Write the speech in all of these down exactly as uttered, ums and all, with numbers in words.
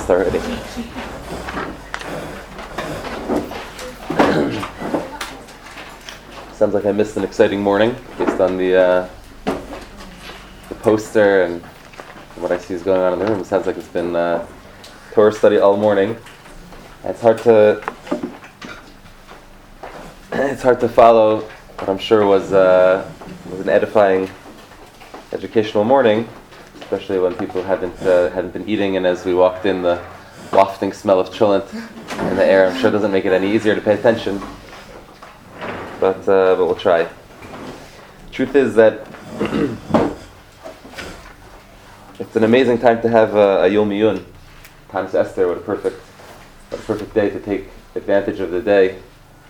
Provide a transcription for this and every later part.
lost already. Sounds like I missed an exciting morning based on the uh, the poster and what I see is going on in the room. It sounds like it's been uh, Torah study all morning. And it's hard to it's hard to follow what I'm sure was uh, was an edifying educational morning, especially when people haven't uh, hadn't been eating, and as we walked in, the wafting smell of cholent in the air, I'm sure doesn't make it any easier to pay attention. But uh, but we'll try. Truth is that it's an amazing time to have a, a Yom Iyun, Tanis Esther. What a perfect, what a perfect day to take advantage of the day.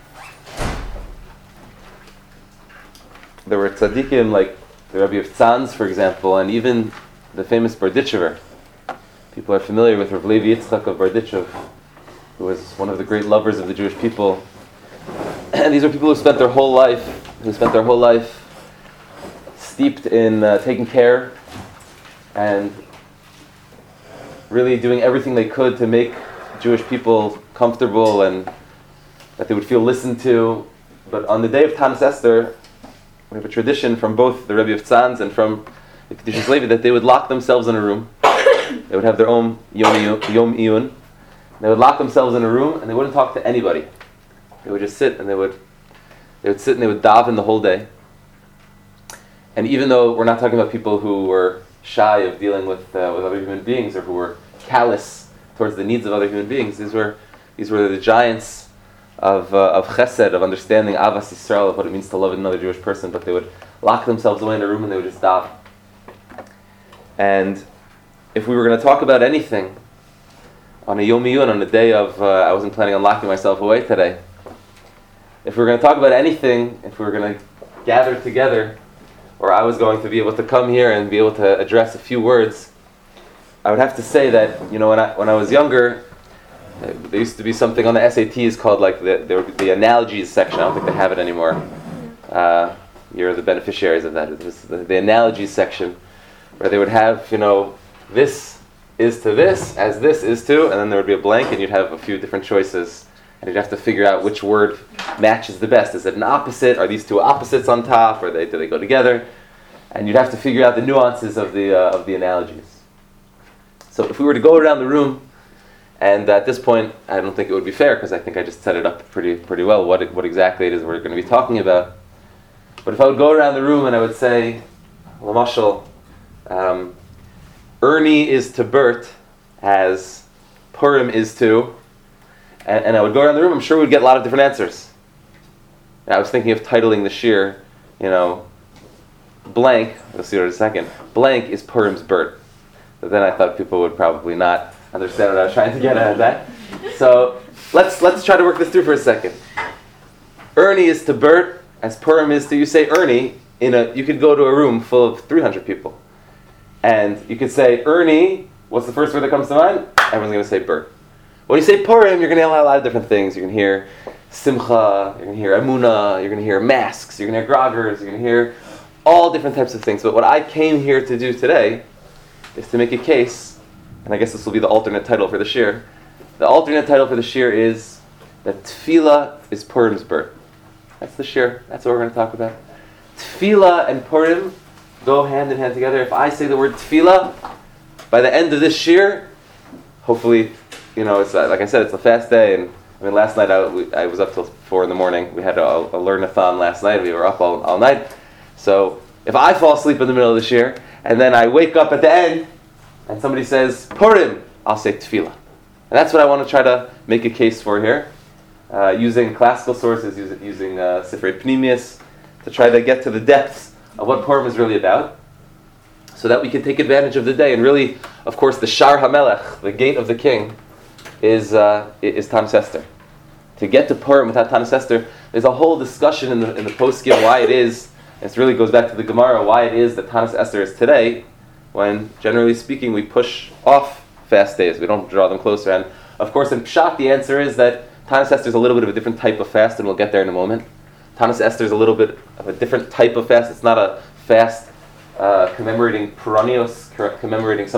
There were tzaddikim like the Rabbi of Tzanz, for example, and even the famous Berditchever. People are familiar with Rav Levi Yitzchak of Berditchev, who was one of the great lovers of the Jewish people. And these are people who spent their whole life, who spent their whole life steeped in uh, taking care and really doing everything they could to make Jewish people comfortable and that they would feel listened to. But on the day of Tanis Esther, we have a tradition from both the Rebbe of Tzanz and from the Kedushas Levi that they would lock themselves in a room. They would have their own Yom Iyun. They would lock themselves in a room and they wouldn't talk to anybody. They would just sit and they would they would sit and they would daven the whole day. And even though we're not talking about people who were shy of dealing with uh, with other human beings or who were callous towards the needs of other human beings, these were these were the giants of uh, of chesed, of understanding Avas Yisrael, of what it means to love another Jewish person. But they would lock themselves away in a room and they would just daven. And if we were going to talk about anything on a Yom Iyun, on the day of, uh, I wasn't planning on locking myself away today. If we were going to talk about anything, if we were going to gather together, or I was going to be able to come here and be able to address a few words, I would have to say that, you know, when I when I was younger, uh, there used to be something on the S A Ts called like the there would be the analogies section. I don't think they have it anymore. Uh, you're the beneficiaries of that. It was the, the analogies section, where they would have, you know, this is to this as this is to, and then there would be a blank, and you'd have a few different choices. And you'd have to figure out which word matches the best. Is it an opposite? Are these two opposites on top? Or they, do they go together? And you'd have to figure out the nuances of the uh, of the analogies. So if we were to go around the room, and at this point, I don't think it would be fair because I think I just set it up pretty pretty well. What it, what exactly it is we're going to be talking about. But if I would go around the room and I would say, Lamashal, um, Ernie is to Bert as Purim is to. And, and I would go around the room, I'm sure we'd get a lot of different answers. And I was thinking of titling the shir, you know, blank, we'll see it in a second, blank is Purim's Bert. But then I thought people would probably not understand what I was trying to get at of that. So let's let's try to work this through for a second. Ernie is to Bert as Purim is to, you say Ernie, in a, you could go to a room full of three hundred people. And you could say, Ernie, what's the first word that comes to mind? Everyone's going to say Bert. When you say Purim, you're going to hear a lot of different things. You're going to hear Simcha, you're going to hear Emunah, you're going to hear masks, you're going to hear groggers, you're going to hear all different types of things. But what I came here to do today is to make a case, and I guess this will be the alternate title for the shir. The alternate title for the shir is that Tefillah is Purim's Bert. That's the shir. That's what we're going to talk about. Tefillah and Purim go hand in hand together. If I say the word Tefillah, by the end of this shir, hopefully, you know, it's uh, like I said, it's a fast day, and I mean, last night I, we, I was up till four in the morning. We had a, a learn-a-thon last night. We were up all, all night. So if I fall asleep in the middle of the shir, and then I wake up at the end, and somebody says Purim, I'll say Tefillah, and that's what I want to try to make a case for here, uh, using classical sources, using, using uh, Sifrei Pnimius, to try to get to the depths of what Purim is really about, so that we can take advantage of the day. And really, of course, the Shar HaMelech, the gate of the king, is uh, is Tanis Esther. To get to Purim without Tanis Esther, there's a whole discussion in the in the poskim why it is, and it really goes back to the Gemara, why it is that Tanis Esther is today, when generally speaking we push off fast days, we don't draw them closer. And of course in Pshat the answer is that Tanis Esther is a little bit of a different type of fast, and we'll get there in a moment. Tanis Esther is a little bit of a different type of fast. It's not a fast uh, commemorating Peronios, commemorating some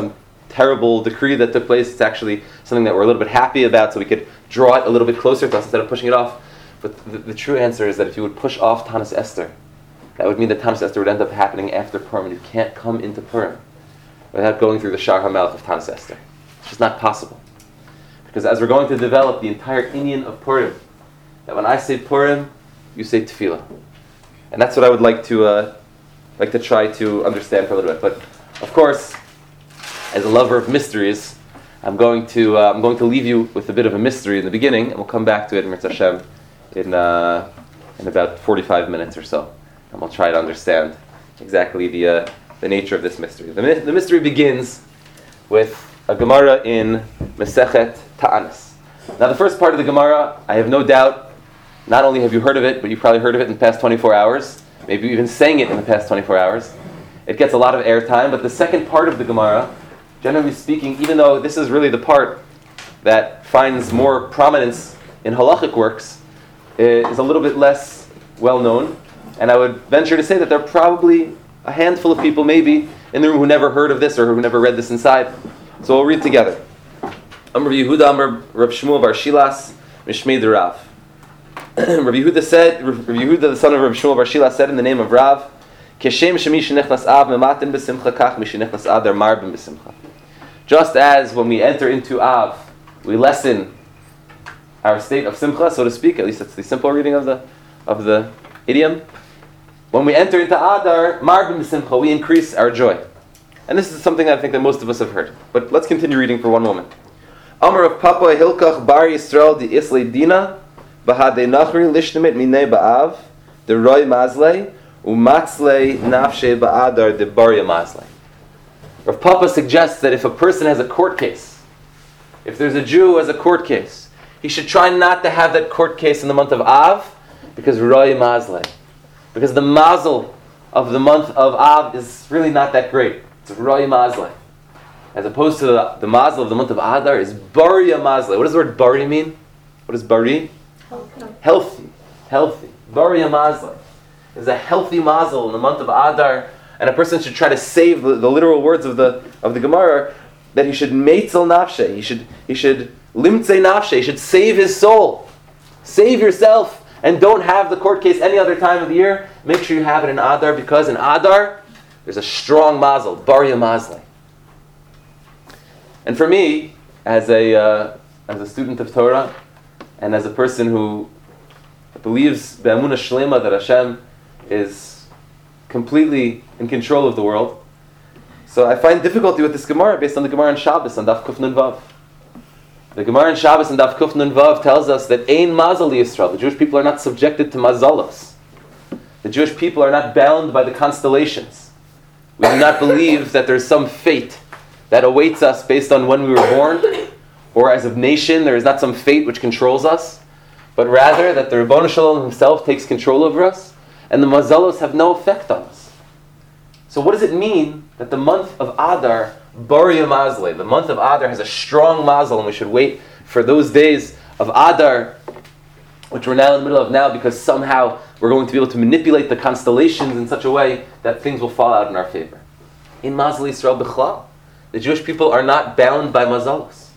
terrible decree that took place. It's actually something that we're a little bit happy about, so we could draw it a little bit closer to us instead of pushing it off. But the, the true answer is that if you would push off Tanis Esther, that would mean that Tanis Esther would end up happening after Purim, and you can't come into Purim without going through the Shar HaMelech of Tanis Esther. It's just not possible. Because as we're going to develop the entire inyan of Purim, that when I say Purim, you say Tefillah. And that's what I would like to uh, like to try to understand for a little bit. But of course, as a lover of mysteries, I'm going to uh, I'm going to leave you with a bit of a mystery in the beginning, and we'll come back to it in Mirz Hashem in uh, in about forty-five minutes or so, and we'll try to understand exactly the uh, the nature of this mystery. The, the mystery begins with a Gemara in Masechet Ta'anis. Now, the first part of the Gemara, I have no doubt, not only have you heard of it, but you've probably heard of it in the past twenty-four hours. Maybe you even sang it in the past twenty-four hours. It gets a lot of airtime, but the second part of the Gemara, generally speaking, even though this is really the part that finds more prominence in halachic works, is a little bit less well known. And I would venture to say that there are probably a handful of people maybe in the room who never heard of this or who never read this inside. So we'll read together. Amr Yehuda Amr Rav Shmuel Bar Shilas Mishmei de Rav. Rav Yehuda said, Rav Yehuda the son of Rav Shmuel Bar Shilas said in the name of Rav, Keshem shemi shenichnas av mematin b'simcha kach mi shenichnas adar marbin b'simcha. Just as when we enter into Av, we lessen our state of simcha, so to speak. At least that's the simple reading of the of the idiom. When we enter into Adar, marbin b'simcha, we increase our joy. And this is something I think that most of us have heard. But let's continue reading for one moment. Amar of Papa Hilkach Bar Yisrael di Islay Dina Bahadei Nachri Lishnimit Minei Ba'av De Roy Mazlei Umatzlei Nafshe Ba'adar De Barya Mazlei. Rav Papa suggests that if a person has a court case, if there's a Jew who has a court case, he should try not to have that court case in the month of Av, because Roy Mazlei. Because the mazel of the month of Av is really not that great. It's Roy Mazlei. As opposed to the, the mazel of the month of Adar is Barya Mazlei. What does the word Bari mean? What is Bari? Healthy. Healthy. Healthy. Barya Mazlei. There's a healthy mazel in the month of Adar, and a person should try to save the, the literal words of the of the Gemara, that he should meitzel nafshe, he should he should limtzei nafshe, he should save his soul. Save yourself, and don't have the court case any other time of the year. Make sure you have it in Adar, because in Adar there's a strong mazel, Barya Mazlei. And for me, as a uh, as a student of Torah, and as a person who believes be'amunah shlema that Hashem is completely in control of the world, so I find difficulty with this Gemara based on the Gemara in Shabbos on Daf Kuf Nun Vav. The Gemara in Shabbos on Daf Kuf Nun Vav tells us that Ein Mazal Yisrael, the Jewish people are not subjected to mazalos. The Jewish people are not bound by the constellations. We do not believe that there's some fate that awaits us based on when we were born, or as a nation there is not some fate which controls us, but rather that the Ribono Shel Olam himself takes control over us, and the mazalos have no effect on us. So what does it mean that the month of Adar, Barya Mazlei, the month of Adar has a strong mazel, and we should wait for those days of Adar, which we're now in the middle of now, because somehow we're going to be able to manipulate the constellations in such a way that things will fall out in our favor. In Mazal Yisrael B'chlal, the Jewish people are not bound by mazalos.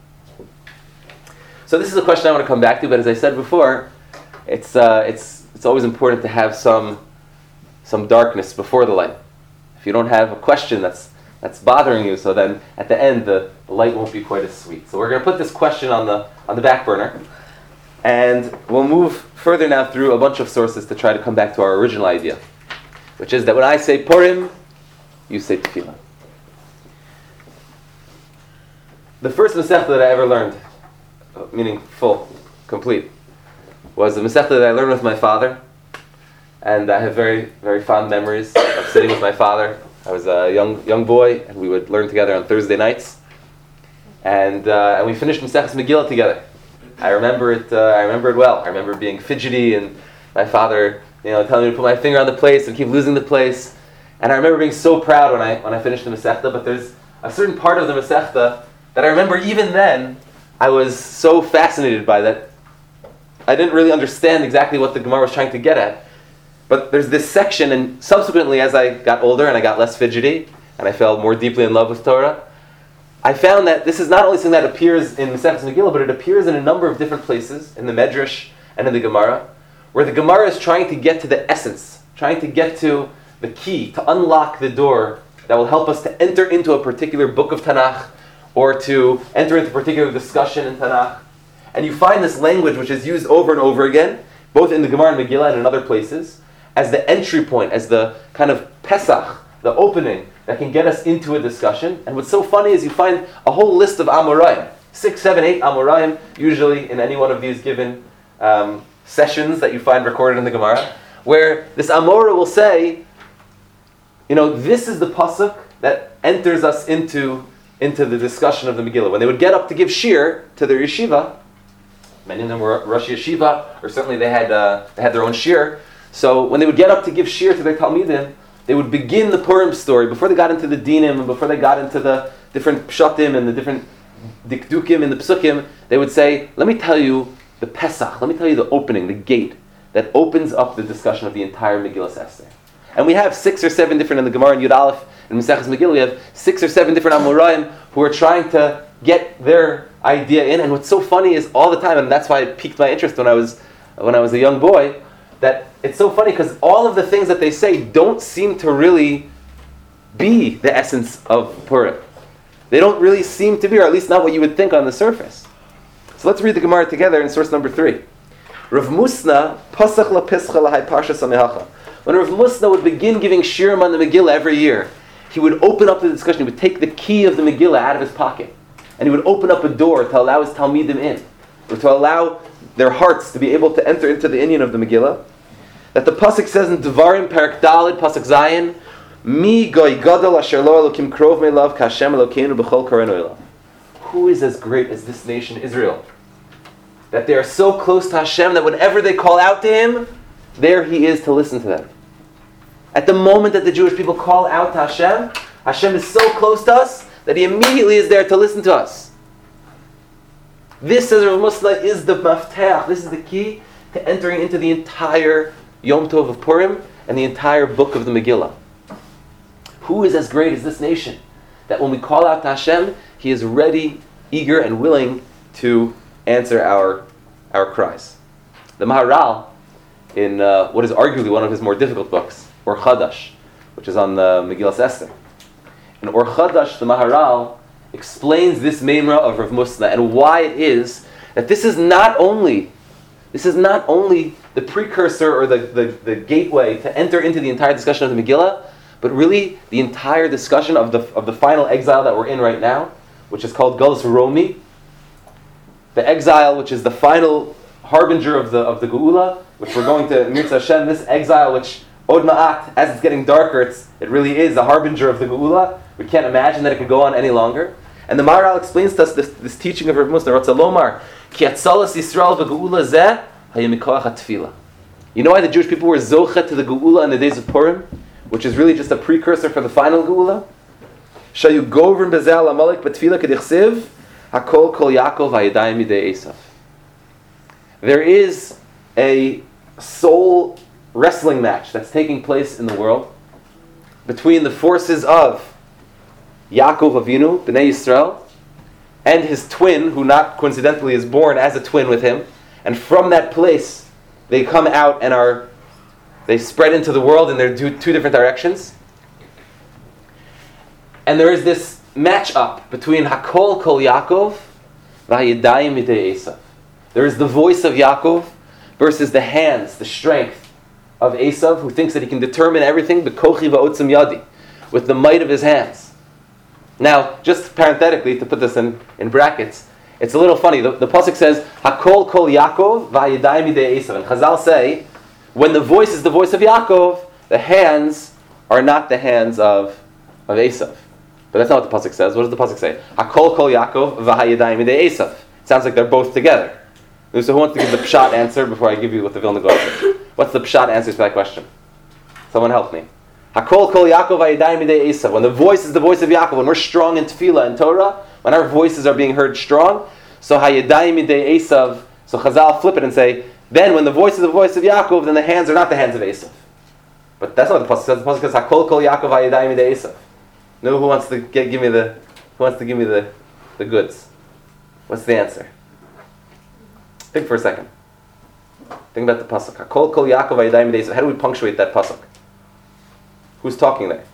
So this is a question I want to come back to, but as I said before, it's uh, it's it's always important to have some some darkness before the light. If you don't have a question that's that's bothering you, so then at the end the, the light won't be quite as sweet. So we're going to put this question on the on the back burner, and we'll move further now through a bunch of sources to try to come back to our original idea, which is that when I say Purim, you say Tefillah. The first Masechta that I ever learned, meaning full, complete, was the Masechta that I learned with my father. And I have very, very fond memories of sitting with my father. I was a young young boy, and we would learn together on Thursday nights. And uh, and we finished Masechtas Megillah together. I remember it. Uh, I remember it well. I remember being fidgety, and my father, you know, telling me to put my finger on the place and keep losing the place. And I remember being so proud when I when I finished the Masechta. But there's a certain part of the Masechta that I remember even then I was so fascinated by that I didn't really understand exactly what the Gemara was trying to get at. But there's this section, and subsequently as I got older and I got less fidgety and I fell more deeply in love with Torah, I found that this is not only something that appears in Maseches Megillah, but it appears in a number of different places, in the Medrash and in the Gemara, where the Gemara is trying to get to the essence, trying to get to the key, to unlock the door that will help us to enter into a particular book of Tanakh, or to enter into a particular discussion in Tanakh. And you find this language, which is used over and over again, both in the Gemara and Megillah and in other places, as the entry point, as the kind of Pesach, the opening that can get us into a discussion. And what's so funny is you find a whole list of Amoraim, six, seven, eight Amoraim, usually in any one of these given um, sessions that you find recorded in the Gemara, where this Amora will say, you know, this is the pasuk that enters us into, into the discussion of the Megillah. When they would get up to give shir to their yeshiva, many of them were Rosh Yeshiva, or certainly they had uh, they had their own shir. So when they would get up to give shir to their Talmidim, they would begin the Purim story before they got into the dinim and before they got into the different pshatim and the different dikdukim and the psukim. They would say, "Let me tell you the Pesach. Let me tell you the opening, the gate that opens up the discussion of the entire Megillah Esther." And we have six or seven different in the Gemara and Yud Aleph and Maseches Megillah. We have six or seven different Amoraim who are trying to get their idea in. And what's so funny is all the time, and that's why it piqued my interest when I was when I was a young boy, that it's so funny because all of the things that they say don't seem to really be the essence of Purim. They don't really seem to be, or at least not what you would think on the surface. So let's read the Gemara together in source number three. Rav Musna pasach la pischa lahai parsha samehacha. When Rav Musna would begin giving shirim on the Megillah every year, he would open up the discussion. He would take the key of the Megillah out of his pocket, and he would open up a door to allow his Talmidim in, or to allow their hearts to be able to enter into the inyan of the Megillah. That the pasuk says in Devarim Perak Daled pasuk Zayin, Mi goy gadol asher lo elokim krov me'elav k'Hashem Elokeinu b'chol karenu elav. Who is as great as this nation Israel? That they are so close to Hashem that whenever they call out to Him, there He is to listen to them. At the moment that the Jewish people call out to Hashem, Hashem is so close to us that He immediately is there to listen to us. This, says Rav Musna, is the mafteach. This is the key to entering into the entire Yom Tov of Purim and the entire book of the Megillah. Who is as great as this nation? That when we call out to Hashem, He is ready, eager, and willing to answer our, our cries. The Maharal, in uh, what is arguably one of his more difficult books, Or Chadash, which is on the Megillah Esther. In Or Chadash, the Maharal explains this Meimra of Rav Musna and why it is that this is not only this is not only the precursor or the, the, the gateway to enter into the entire discussion of the Megillah, but really the entire discussion of the of the final exile that we're in right now, which is called Galus Romi. The exile, which is the final harbinger of the of the Geula, which we're going to Mirza Hashem, this exile which Od Ma'at, as it's getting darker, it's, it really is the harbinger of the Geula. We can't imagine that it could go on any longer. And the Maharal explains to us this, this teaching of Rav Musna, Ratzah Lomar, Ki atzalas Yisrael v'geula zeh hayemikoach hatfila. You know why the Jewish people were zochet to the Geula in the days of Purim, which is really just a precursor for the final Geula? Shayu govrim bezeh al amalek b'tfila k'dichsiv hakol kol Yaakov hayadayim midei Esav. There is a soul wrestling match that's taking place in the world between the forces of Yaakov Avinu, Bnei Yisrael, and his twin, who not coincidentally is born as a twin with him. And from that place, they come out and are, they spread into the world in their two, two different directions. And there is this match-up between Hakol Kol Yaakov, V'hayadayim Midei Esav. There is the voice of Yaakov versus the hands, the strength of Esav, who thinks that he can determine everything, b'kochi v'otzim yadi, with the might of his hands. Now, just parenthetically, to put this in, in brackets, it's a little funny. The, the pasuk says, Hakol kol Yaakov v'hayadayim midei Esav. And Chazal say, when the voice is the voice of Yaakov, the hands are not the hands of, of Esav. But that's not what the pasuk says. What does the pasuk say? Hakol kol Yaakov v'hayadayim midei Esav. It sounds like they're both together. So who wants to give the pshat answer before I give you what the Vilna Gaon says? What's the pshat answer to that question? Someone help me. Hakol kol Yaakov v'hayadayim midei Esav. When the voice is the voice of Yaakov, when we're strong in tefillah and Torah, when our voices are being heard strong, so hayadayim midei Esav. So Chazal flip it and say, then when the voice is the voice of Yaakov, then the hands are not the hands of Esav. But that's not what the pasuk says. The pasuk says Hakol kol Yaakov hayadayim midei Esav. No, who wants to get, give me the Who wants to give me the, the goods? What's the answer? Think for a second. Think about the pasuk. Hakol kol Yaakov hayadayim b'nei Esav. How do we punctuate that pasuk? Who's talking there?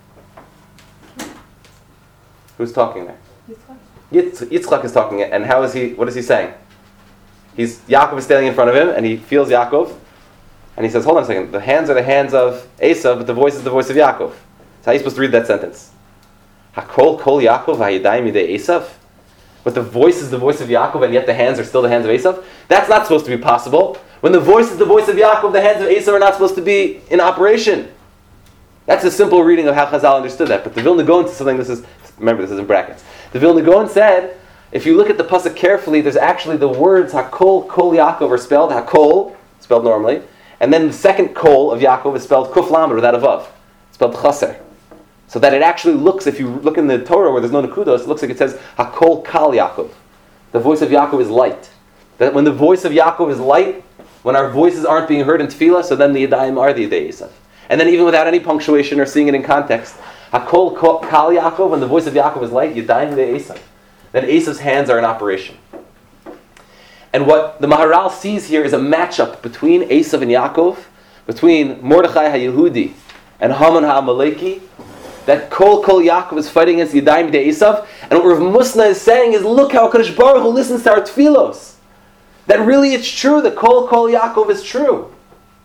Who's talking there? Yitzchak. Yitzchak is talking, and how is he? What is he saying? He's Yaakov is standing in front of him, and he feels Yaakov, and he says, "Hold on a second. The hands are the hands of Esav, but the voice is the voice of Yaakov." So how are you supposed to read that sentence? Hakol kol Yaakov hayadayim b'nei Esav. But the voice is the voice of Yaakov, and yet the hands are still the hands of Esav? That's not supposed to be possible. When the voice is the voice of Yaakov, the hands of Esav are not supposed to be in operation. That's a simple reading of how Chazal understood that. But the Vilna Gaon to something, this is, remember this is in brackets. The Vilna Gaon said, if you look at the pasuk carefully, there's actually the words Hakol Kol Yaakov are spelled, Hakol, spelled normally, and then the second Kol of Yaakov is spelled Kuf Lamed, without a Vav, spelled Chaser. So that it actually looks, if you look in the Torah where there's no Nekudos, it looks like it says Hakol Kal Yaakov. The voice of Yaakov is light. That when the voice of Yaakov is light, when our voices aren't being heard in Tefillah, so then the Yadayim are the Yadei Esav. And then even without any punctuation or seeing it in context, Hakol Kal Yaakov, when the voice of Yaakov is light, Yadayim Yadei Esav. Then Esav's hands are in operation. And what the Maharal sees here is a matchup between Esav and Yaakov, between Mordechai HaYehudi and Haman HaAmaleki, that Kol Kol Yaakov is fighting against Yadayim Yadei Esav. And what Rav Musna is saying is, look how HaKadosh Baruch Hu listens to our tefillos. That really it's true, that Kol Kol Yaakov is true.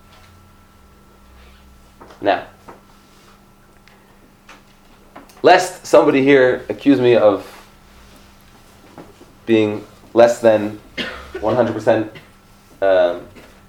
Now, lest somebody here accuse me of being less than one hundred percent, um,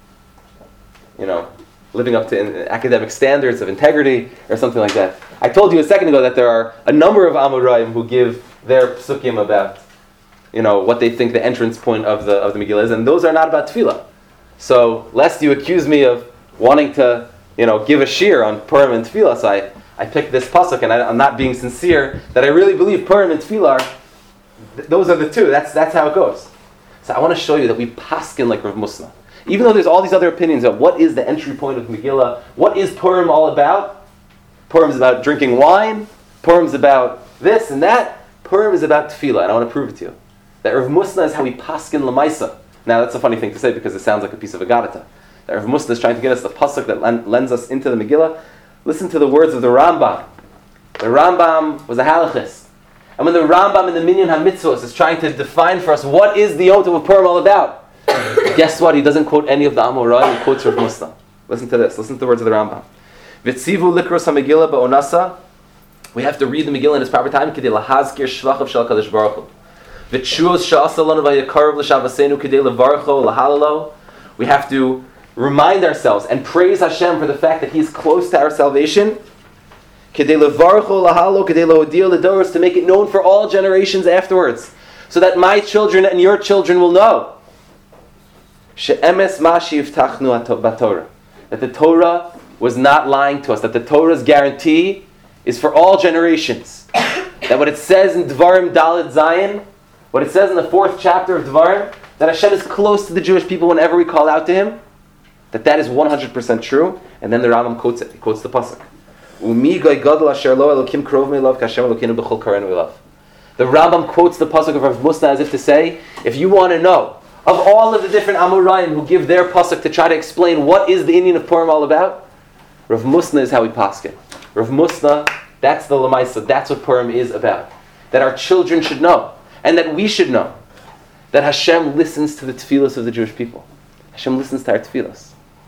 you know, living up to in, academic standards of integrity or something like that. I told you a second ago that there are a number of Amoraim who give their psukim about, you know, what they think the entrance point of the of the Megillah is, and those are not about tefillah. So, lest you accuse me of wanting to, you know, give a shir on Purim and tefillah, so I, I picked this pasuk, and I, I'm not being sincere, that I really believe Purim and tefillah are, th- those are the two. That's that's how it goes. So I want to show you that we paskin like Rav Musna. Even though there's all these other opinions of what is the entry point of Megillah, what is Purim all about? Purim is about drinking wine. Purim is about this and that. Purim is about tefillah, and I want to prove it to you. That Rav Musna is how we paskin lamaisa. Now that's a funny thing to say because it sounds like a piece of Agadata. That Rav Musna is trying to get us the pasuk that lends us into the Megillah. Listen to the words of the Rambam. The Rambam was a halachist. And when the Rambam in the Minyan HaMitzvos is trying to define for us what is the Yom Tov of Purim all about, guess what? He doesn't quote any of the Amorai, he quotes Rav Musna. Listen to this. Listen to the words of the Rambam. Vitzivu likros HaMegillah ba'onasa. We have to read the Megillah in its proper time. K'dei lahazkir shvachav shel HaKadosh Baruch Hu. V'tshuos sha'asa lanu v'yakarav l'shavasenu k'dei levarcho l'halalo. We have to remind ourselves and praise Hashem for the fact that He is close to our salvation. K'dei levarcho l'halalo k'dei lehodia l'doros, to make it known for all generations afterwards, so that my children and your children will know. She'emes ma she'ivtachnu b'Torah, that the Torah was not lying to us, that the Torah's guarantee is for all generations. That what it says in Dvarim Daled Zayin, what it says in the fourth chapter of Dvarim, that Hashem is close to the Jewish people whenever we call out to Him, that that is one hundred percent true. And then the Rambam quotes it. He quotes the pasuk. Umi goy gadol asher lo elokim krov me'elav k'Hashem elokeinu b'chol karenu elav. The Rambam quotes the pasuk of Rav Musna as if to say, if you want to know of all of the different Amoraim who give their pasuk to try to explain what is the Indian of Purim all about, Rav Musna is how we paskin. Rav Musna, that's the Lamaisa, that's what Purim is about. That our children should know, and that we should know, that Hashem listens to the tefillos of the Jewish people. Hashem listens to our tefillos.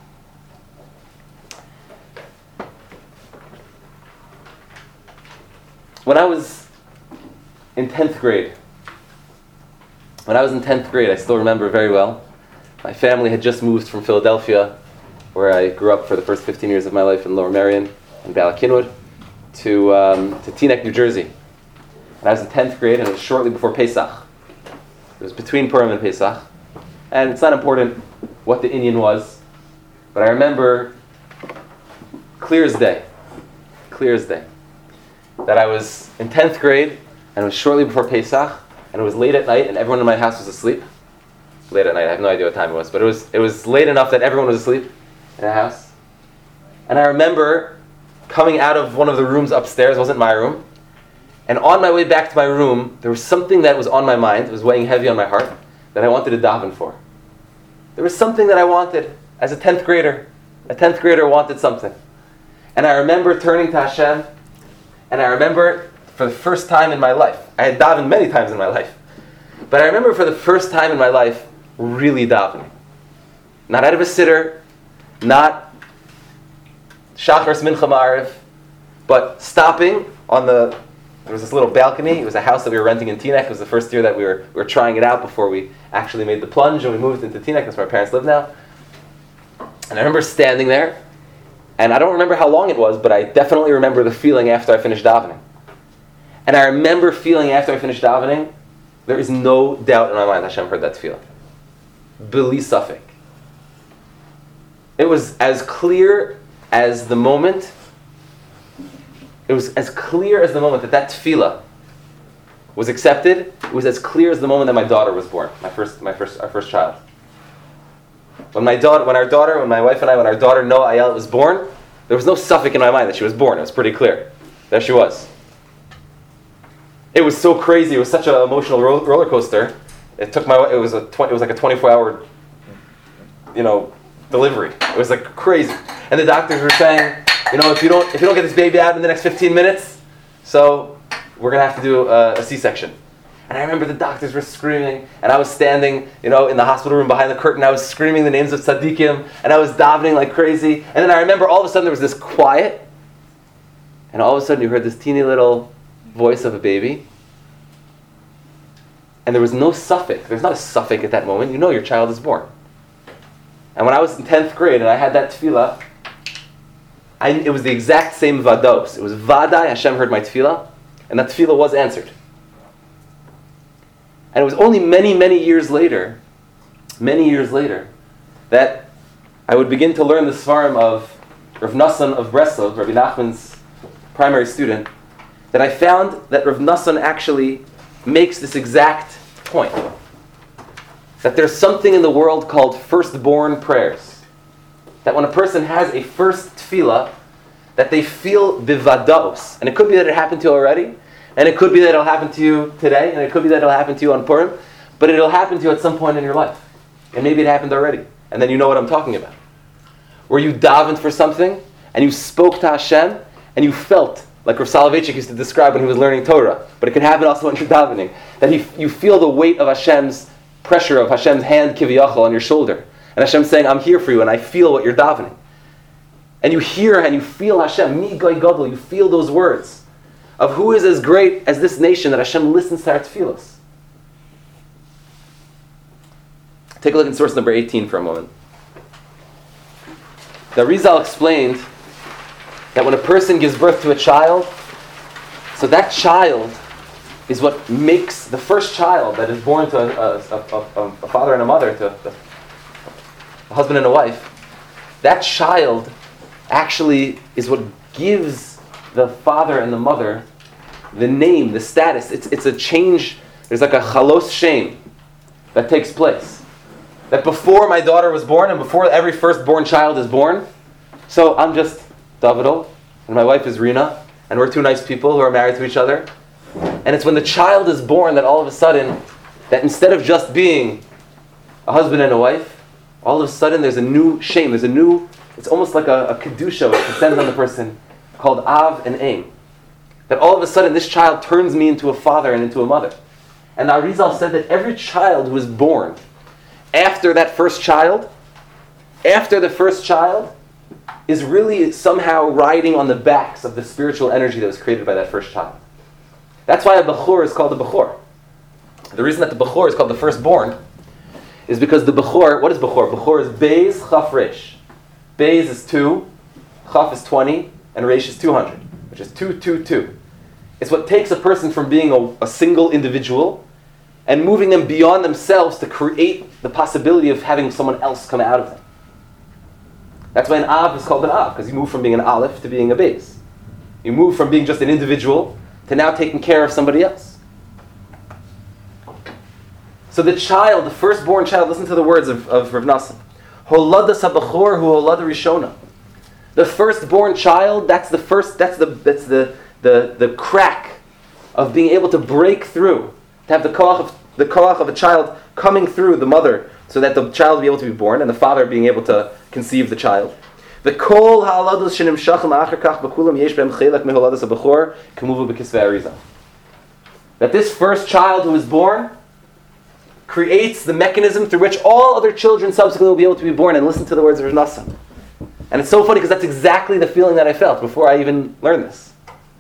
When I was in tenth grade, when I was in tenth grade, I still remember very well, my family had just moved from Philadelphia, where I grew up for the first fifteen years of my life in Lower Merion and Bala Cynwyd, to um, to Teaneck, New Jersey. And I was in tenth grade, and it was shortly before Pesach. It was between Purim and Pesach. And it's not important what the Inyan was, but I remember clear as day, clear as day, that I was in tenth grade, and it was shortly before Pesach, and it was late at night, and everyone in my house was asleep. Late at night, I have no idea what time it was, but it was it was late enough that everyone was asleep in the house. And I remember coming out of one of the rooms upstairs, it wasn't my room, And on my way back to my room, there was something that was on my mind, it was weighing heavy on my heart, that I wanted to daven for. There was something that I wanted as a tenth grader. A tenth grader wanted something. And I remember turning to Hashem, and I remember for the first time in my life, I had davened many times in my life, but I remember for the first time in my life, really davening. Not out of a sitter, not Shacharis Mincha Ma'ariv, but stopping on the, there was this little balcony. It was a house that we were renting in Teaneck. It was the first year that we were we were trying it out before we actually made the plunge and we moved into Teaneck. That's where my parents live now. And I remember standing there, and I don't remember how long it was, but I definitely remember the feeling after I finished davening. And I remember feeling after I finished davening, there is no doubt in my mind Hashem heard that tefillah. Bili safek. It was as clear as the moment It was as clear as the moment that that tefillah was accepted. It was as clear as the moment that my daughter was born, my first, my first, our first child. When my daughter, when our daughter, when my wife and I, when our daughter Noah Ayel was born, there was no suffix in my mind that she was born. It was pretty clear. There she was. It was so crazy. It was such an emotional ro- roller coaster. It took my. It was a. twenty, it was like a twenty-four hour, you know, delivery. It was like crazy. And the doctors were saying, you know, if you don't if you don't get this baby out in the next fifteen minutes, so we're gonna have to do a, a C-section. And I remember the doctors were screaming, and I was standing, you know, in the hospital room behind the curtain. I was screaming the names of tzaddikim, and I was davening like crazy. And then I remember all of a sudden there was this quiet, and all of a sudden you heard this teeny little voice of a baby, and there was no suffix. There's not a suffix at that moment. You know your child is born. And when I was in tenth grade and I had that tefillah, I, it was the exact same vados. It was vadai, Hashem heard my tefillah, and that tefillah was answered. And it was only many, many years later, many years later, that I would begin to learn the svarim of Rav Nassan of Breslov, Rabbi Nachman's primary student, that I found that Rav Nassan actually makes this exact point. That there's something in the world called firstborn prayers. That when a person has a first tefillah, that they feel bivadaos. And it could be that it happened to you already, and it could be that it'll happen to you today, and it could be that it'll happen to you on Purim, but it'll happen to you at some point in your life. And maybe it happened already. And then you know what I'm talking about. Where you davened for something, and you spoke to Hashem, and you felt, like Rav Soloveitchik used to describe when he was learning Torah, but it can happen also when you're davening, that he, you feel the weight of Hashem's pressure, of Hashem's hand kiviyachol on your shoulder. And Hashem saying, I'm here for you, and I feel what you're davening. And you hear and you feel Hashem, mi goy gadol, you feel those words of who is as great as this nation that Hashem listens to our tefillos. Take a look at source number eighteen for a moment. The Rizal explained that when a person gives birth to a child, so that child is what makes the first child that is born to a, a, a, a father and a mother, to a, a husband and a wife. That child actually is what gives the father and the mother the name, the status. It's it's a change. There's like a chalos shame that takes place. That before my daughter was born and before every firstborn child is born, so I'm just Davidol and my wife is Rina and we're two nice people who are married to each other. And it's when the child is born that all of a sudden, that instead of just being a husband and a wife, all of a sudden there's a new shame. There's a new, it's almost like a, a kedusha which descends on the person called Av and Aim. That all of a sudden this child turns me into a father and into a mother. And the Arizal said that every child who is born after that first child, after the first child, is really somehow riding on the backs of the spiritual energy that was created by that first child. That's why a Bechor is called a Bechor. The reason that the Bechor is called the firstborn is because the Bechor, what is Bechor? Bechor is Beis Chaf Resh. Beis is two, Chaf is twenty, and Resh is two hundred, which is two, two, two. It's what takes a person from being a, a single individual and moving them beyond themselves to create the possibility of having someone else come out of them. That's why an Av is called an Av, because you move from being an Aleph to being a Beis. You move from being just an individual to now taking care of somebody else. So the child, the firstborn child, listen to the words of, of Rav Nassan. Holadas habachor hu holada rishona. The firstborn child, that's the first, that's the that's the, the, the crack of being able to break through, to have the koach of, the koach of a child coming through the mother so that the child will be able to be born and the father being able to conceive the child. The kol ha'alados shenimshachim achar kach b'kulam yesh b'hem chelak meholadas ha'bechor kemuvu b'kisvei arizah. That this first child who is born creates the mechanism through which all other children subsequently will be able to be born and listen to the words of Rav Nosson. And it's so funny because that's exactly the feeling that I felt before I even learned this.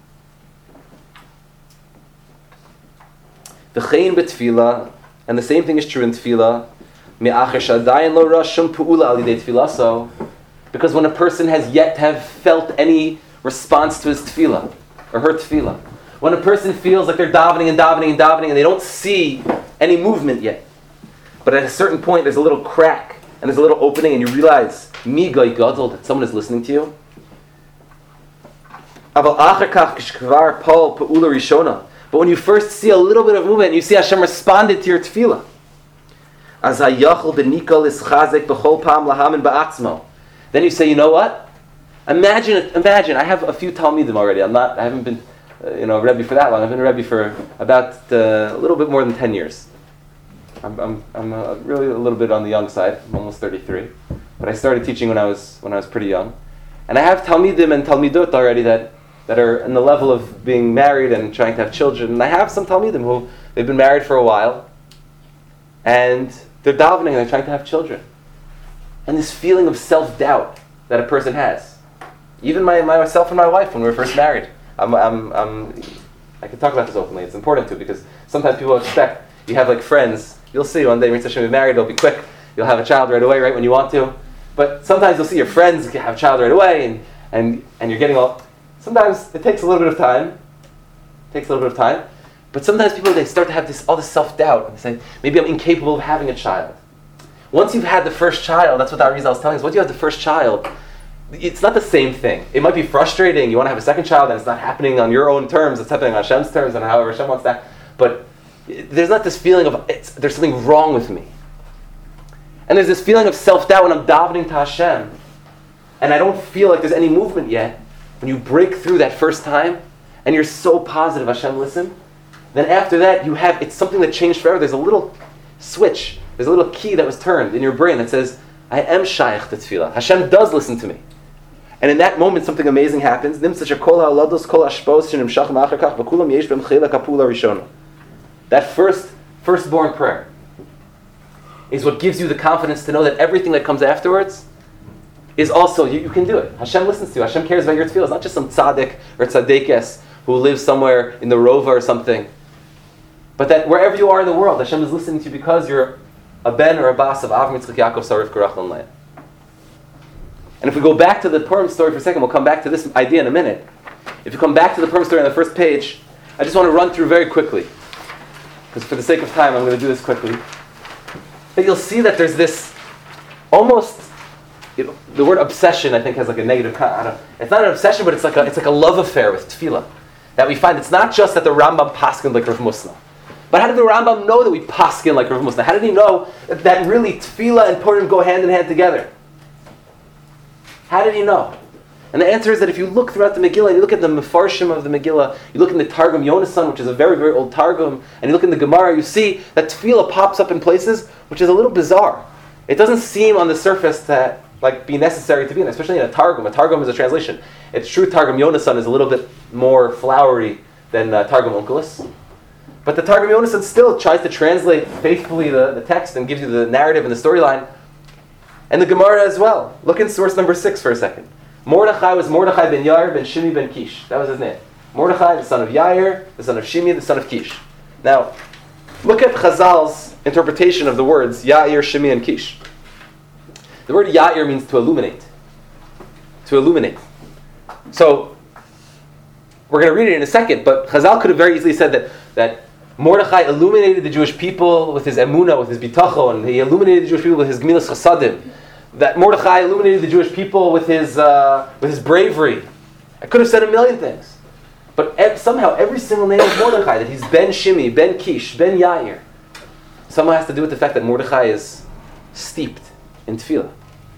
V'chein b'tefillah, and the same thing is true in tefillah. Me'achar shadayin lo ra shum pu'ula al yidei tefillah. So, because when a person has yet to have felt any response to his tefillah or her tefillah, when a person feels like they're davening and davening and davening and they don't see any movement yet, but at a certain point there's a little crack and there's a little opening and you realize mi goy gadol, that someone is listening to you. Aval achar kach k'shkvar pol pu'ula rishona. But when you first see a little bit of movement and you see Hashem responded to your tefillah, az hayachol b'nikol ischazek b'chol pam lahamin ba'atzmo. Then you say, you know what? Imagine, imagine. I have a few Talmidim already. I'm not. I haven't been, uh, you know, a Rebbe for that long. I've been a Rebbe for about uh, a little bit more than ten years. I'm, I'm, I'm uh, really a little bit on the young side. I'm almost thirty-three, but I started teaching when I was when I was pretty young, and I have Talmidim and Talmidot already that that are in the level of being married and trying to have children. And I have some Talmidim who they've been married for a while, and they're davening and they're trying to have children. And this feeling of self-doubt that a person has. Even my, myself and my wife, when we were first married. I'm, I'm, I'm, I can talk about this openly. It's important to, because sometimes people expect, you have like friends, you'll see one day when you're married, it'll be quick, you'll have a child right away, right when you want to. But sometimes you'll see your friends have a child right away, and, and, and you're getting all, sometimes it takes a little bit of time, it takes a little bit of time, but sometimes people, they start to have this all this self-doubt, and they say, maybe I'm incapable of having a child. Once you've had the first child, that's what the Arizal was telling us, once you have the first child, it's not the same thing. It might be frustrating, you want to have a second child, and it's not happening on your own terms, it's happening on Hashem's terms, and however Hashem wants that, but there's not this feeling of, it's, there's something wrong with me. And there's this feeling of self-doubt when I'm davening to Hashem, and I don't feel like there's any movement yet. When you break through that first time, and you're so positive, Hashem, listen, then after that, you have, it's something that changed forever. There's a little switch, there's a little key that was turned in your brain that says, I am shaykh to tefillah. Hashem does listen to me. And in that moment, something amazing happens. That first, firstborn prayer is what gives you the confidence to know that everything that comes afterwards is also, you, you can do it. Hashem listens to you. Hashem cares about your tefillah. It's not just some tzaddik or tzaddikes who lives somewhere in the Rova or something. But that wherever you are in the world, Hashem is listening to you because you're a ben or a bas of Avram, Yitzchak, Yaakov, Sarif, Gerach, and Leah. And if we go back to the Purim story for a second, we'll come back to this idea in a minute. If you come back to the Purim story on the first page, I just want to run through very quickly, because for the sake of time, I'm going to do this quickly. But you'll see that there's this almost, you know, the word obsession, I think, has like a negative. I don't, it's not an obsession, but it's like a it's like a love affair with tefillah that we find. It's not just that the Rambam paskin like Rav Musna, but how did the Rambam know that we paskin like Rav Musna? How did he know that, that really tefillah and Purim go hand in hand together? How did he know? And the answer is that if you look throughout the Megillah, and you look at the Mefarshim of the Megillah, you look in the Targum Yonasan, which is a very, very old Targum, and you look in the Gemara, you see that tefillah pops up in places which is a little bizarre. It doesn't seem on the surface to like be necessary to be in, especially in a Targum. A Targum is a translation. It's true Targum Yonasan is a little bit more flowery than uh, Targum Onkelos. But the Targum Yonasan still tries to translate faithfully the, the text and gives you the narrative and the storyline. And the Gemara as well. Look in source number six for a second. Mordechai was Mordechai ben Yair ben Shimi ben Kish. That was his name. Mordechai, the son of Yair, the son of Shimi, the son of Kish. Now, look at Chazal's interpretation of the words Yair, Shimi, and Kish. The word Yair means to illuminate. To illuminate. So, we're going to read it in a second, but Chazal could have very easily said that, that Mordechai illuminated the Jewish people with his emunah, with his bitachon, and he illuminated the Jewish people with his gemilas chasadim. That Mordechai illuminated the Jewish people with his uh, with his bravery. I could have said a million things. But ev- somehow every single name of Mordechai, that he's Ben Shimi, Ben Kish, Ben Yair, somehow has to do with the fact that Mordechai is steeped in tefillah.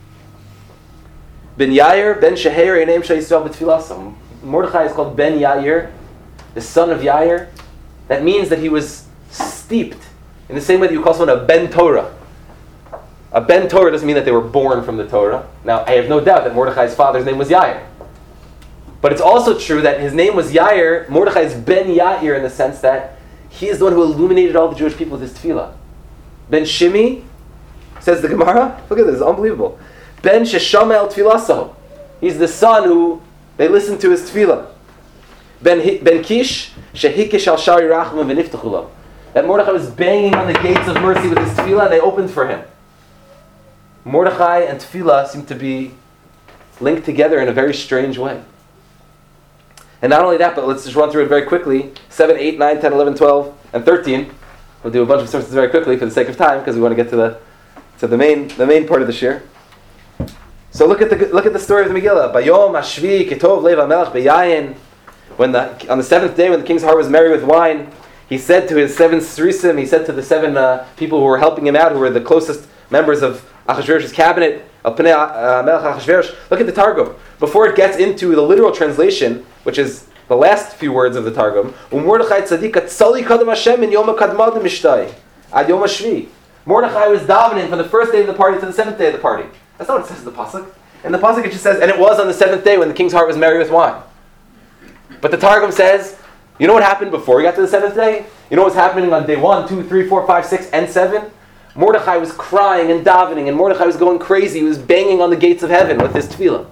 Ben Yair, Ben Sheher, Enem Shayisrael b'tfilasam. Mordechai is called Ben Yair, the son of Yair, That means that he was steeped in the same way that you call someone a Ben Torah. A Ben Torah doesn't mean that they were born from the Torah. Now, I have no doubt that Mordechai's father's name was Yair. But it's also true that his name was Yair. Mordechai is Ben Yair in the sense that he is the one who illuminated all the Jewish people with his tefillah. Ben Shimi, says the Gemara, look at this, it's unbelievable. Ben Sheshama el Tfilasaho. He's the son who they listened to his tefillah. Ben, ben Kish, Shehikish al Shari Rachman v'niftachulo. That Mordechai was banging on the gates of mercy with his tefillah and they opened for him. Mordechai and tefillah seem to be linked together in a very strange way. And not only that, but let's just run through it very quickly. seven, eight, nine, ten, eleven, twelve, and thirteen. We'll do a bunch of sources very quickly for the sake of time, because we want to get to the to the main the main part of the shir. So look at the look at the story of the Megillah. Bayom Ashvi Ketov Lev HaMelech Beyayin. When the on the seventh day, when the king's heart was merry with wine, he said to his seven srisim, he said to the seven uh, people who were helping him out, who were the closest members of Achashverosh's cabinet, Al Pnei uh, Melech Achashverosh. Look at the Targum. Before it gets into the literal translation, which is the last few words of the Targum, Mordechai tzaddik tzali kadam Hashem in yom kadmad mishtai ad yom hashvi. Mordechai was davening from the first day of the party to the seventh day of the party. That's not what it says in the pasuk. In the pasuk it just says, and it was on the seventh day when the king's heart was merry with wine. But the Targum says, you know what happened before we got to the seventh day? You know what's happening on day one, two, three, four, five, six, and seven? Mordechai was crying and davening, and Mordechai was going crazy. He was banging on the gates of heaven with his tefillah.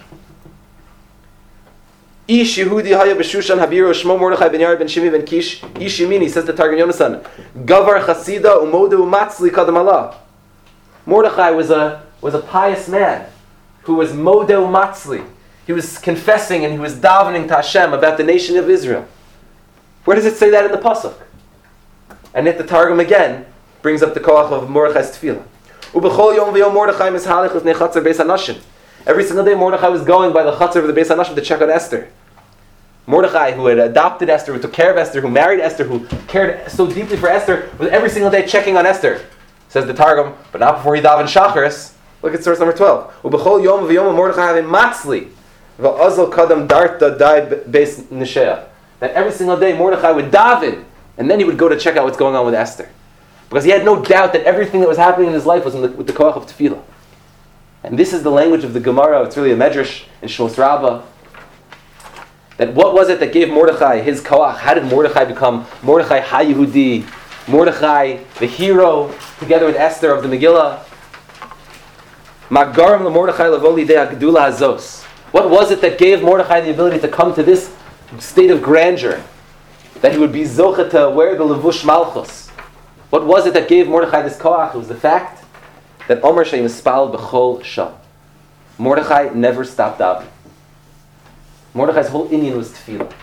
Ish Yehudi Haya B'Shushan Habiro Shmo Mordechai Ben Yair Ben Shimi Ben Kish Ish Yemini, says the Targum Yonasan, Gavar Chasida Umodu Umatzli Kadam Allah. Mordechai was a was a pious man who was Modeh Umatzli. He was confessing and he was davening to Hashem about the nation of Israel. Where does it say that in the pasuk? And yet the Targum again brings up the koach of Mordechai's tefillah. Ubechol yom v'yom Mordechai mishalech lifnei chatzar beis hanashim. Every single day Mordechai was going by the chatzar of the beis hanashim to check on Esther. Mordechai, who had adopted Esther, who took care of Esther, who married Esther, who cared so deeply for Esther, was every single day checking on Esther. Says the Targum, but not before he davened shacharis. Look at source number twelve. Ubechol yom v'yom Mordechai having matzli v'azal kadam darta dai beis nishea. That every single day Mordechai would daven, and then he would go to check out what's going on with Esther. Because he had no doubt that everything that was happening in his life was in the, with the koach of tefillah. And this is the language of the Gemara. It's really a medrash in Shmos Rabbah. That what was it that gave Mordechai his koach? How did Mordechai become Mordechai HaYehudi? Mordechai, the hero, together with Esther of the Megillah. Magarim leMordechai levoli de Agdula Hazos. What was it that gave Mordechai the ability to come to this state of grandeur? That he would be zocha to wear the levush malchus. What was it that gave Mordechai this koach? It was the fact that Omer Sheim Ispal B'chol Shah. Mordechai never stopped davening. Mordechai's whole inyan was tefillah.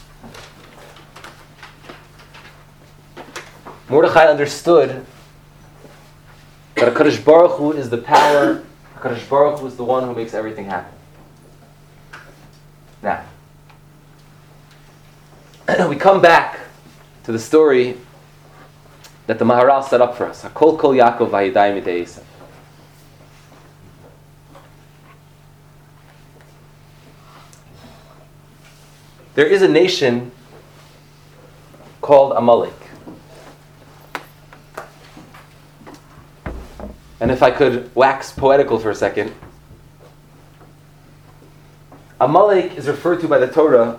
Mordechai understood that HaKadosh Baruch Hu is the power. HaKadosh Baruch Hu is the one who makes everything happen. Now, we come back to the story that the Maharal set up for us. Hakol kol Yaakov vayidai midei Esav. There is a nation called Amalek. And if I could wax poetical for a second, Amalek is referred to by the Torah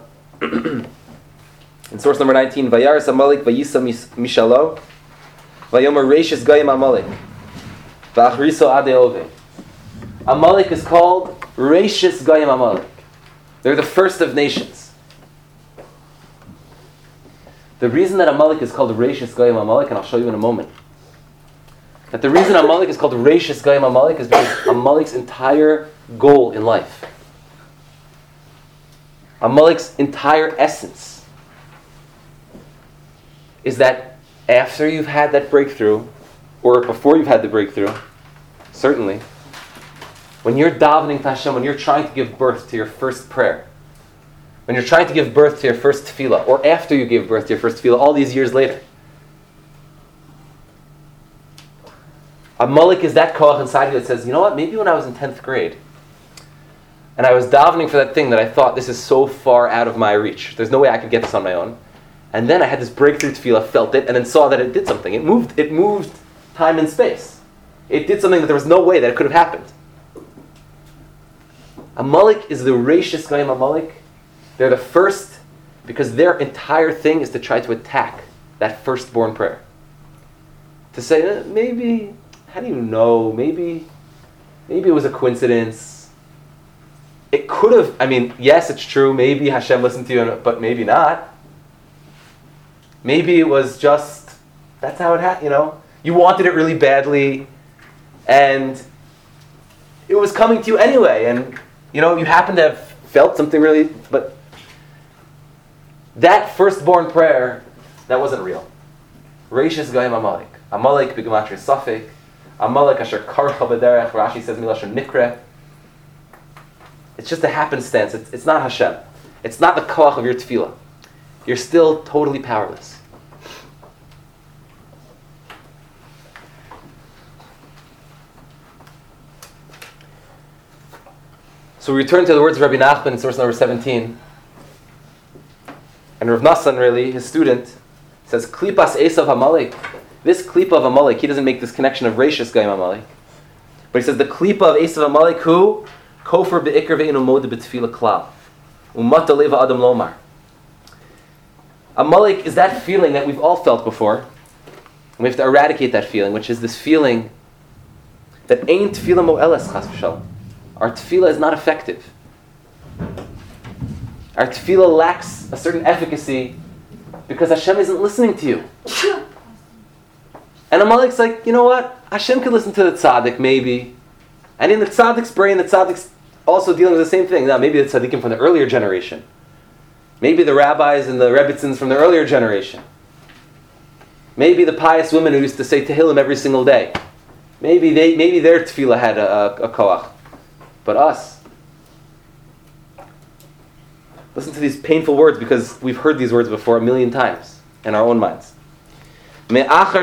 in source number nineteen, Vayaris Amalek vayisa mishalo vayomer reishis goyim Amalek va'achriso ade ove. Amalek is called Reishis Goyim Amalek. They're the first of nations. The reason that Amalek is called Reishis Goyim Amalek, and I'll show you in a moment, that the reason Amalek is called Reishis Goyim Amalek is because Amalek's entire goal in life, Amalek's entire essence, is that after you've had that breakthrough, or before you've had the breakthrough, certainly, when you're davening to Hashem, when you're trying to give birth to your first prayer, when you're trying to give birth to your first tefillah, or after you gave birth to your first tefillah, all these years later, Amalek is that koach inside you that says, you know what, maybe when I was in tenth grade, and I was davening for that thing that I thought, this is so far out of my reach, there's no way I could get this on my own, And then I had this breakthrough tefillah, felt it, and then saw that it did something. It moved, it moved time and space. It did something that there was no way that it could have happened. Amalek is the Reishis Goyim Amalek. They're the first, because their entire thing is to try to attack that firstborn prayer. To say, eh, maybe, how do you know? Maybe, maybe it was a coincidence. It could have, I mean, yes, it's true, maybe Hashem listened to you, but maybe not. Maybe it was just, that's how it happened, you know? You wanted it really badly, and it was coming to you anyway, and, you know, you happened to have felt something really, but that firstborn prayer, that wasn't real. Reishis Goyim Amalek. Amalek b'gematria Safek. Amalek asher karcha b'derech. Rashi says milashon nikre. It's just a happenstance. It's, it's not Hashem. It's not the koach of your tefillah. You're still totally powerless. So we return to the words of Rabbi Nachman in source number seventeen. And Rav Nassan, really, his student, says, Klipas Esav Amalek. This klipa of Amalek, he doesn't make this connection of Reishis Goyim Amalek. But he says, the klipa of Esav Amalek, who? Kofer be'ikr ve'inu moda b'tefila klal. Umata leva adam lomar. Amalek is that feeling that we've all felt before. And we have to eradicate that feeling, which is this feeling that ain't tefila mo'eles chas v'shalom. Our tefillah is not effective. Our tefillah lacks a certain efficacy because Hashem isn't listening to you. And Amalek's like, you know what? Hashem could listen to the tzaddik, maybe. And in the tzaddik's brain, the tzaddik's also dealing with the same thing. Now, maybe the tzaddikim from the earlier generation. Maybe the rabbis and the rebbitzins from the earlier generation. Maybe the pious women who used to say Tehillim every single day. Maybe they, maybe their tefillah had a, a, a koach. But us, listen to these painful words because we've heard these words before a million times in our own minds. The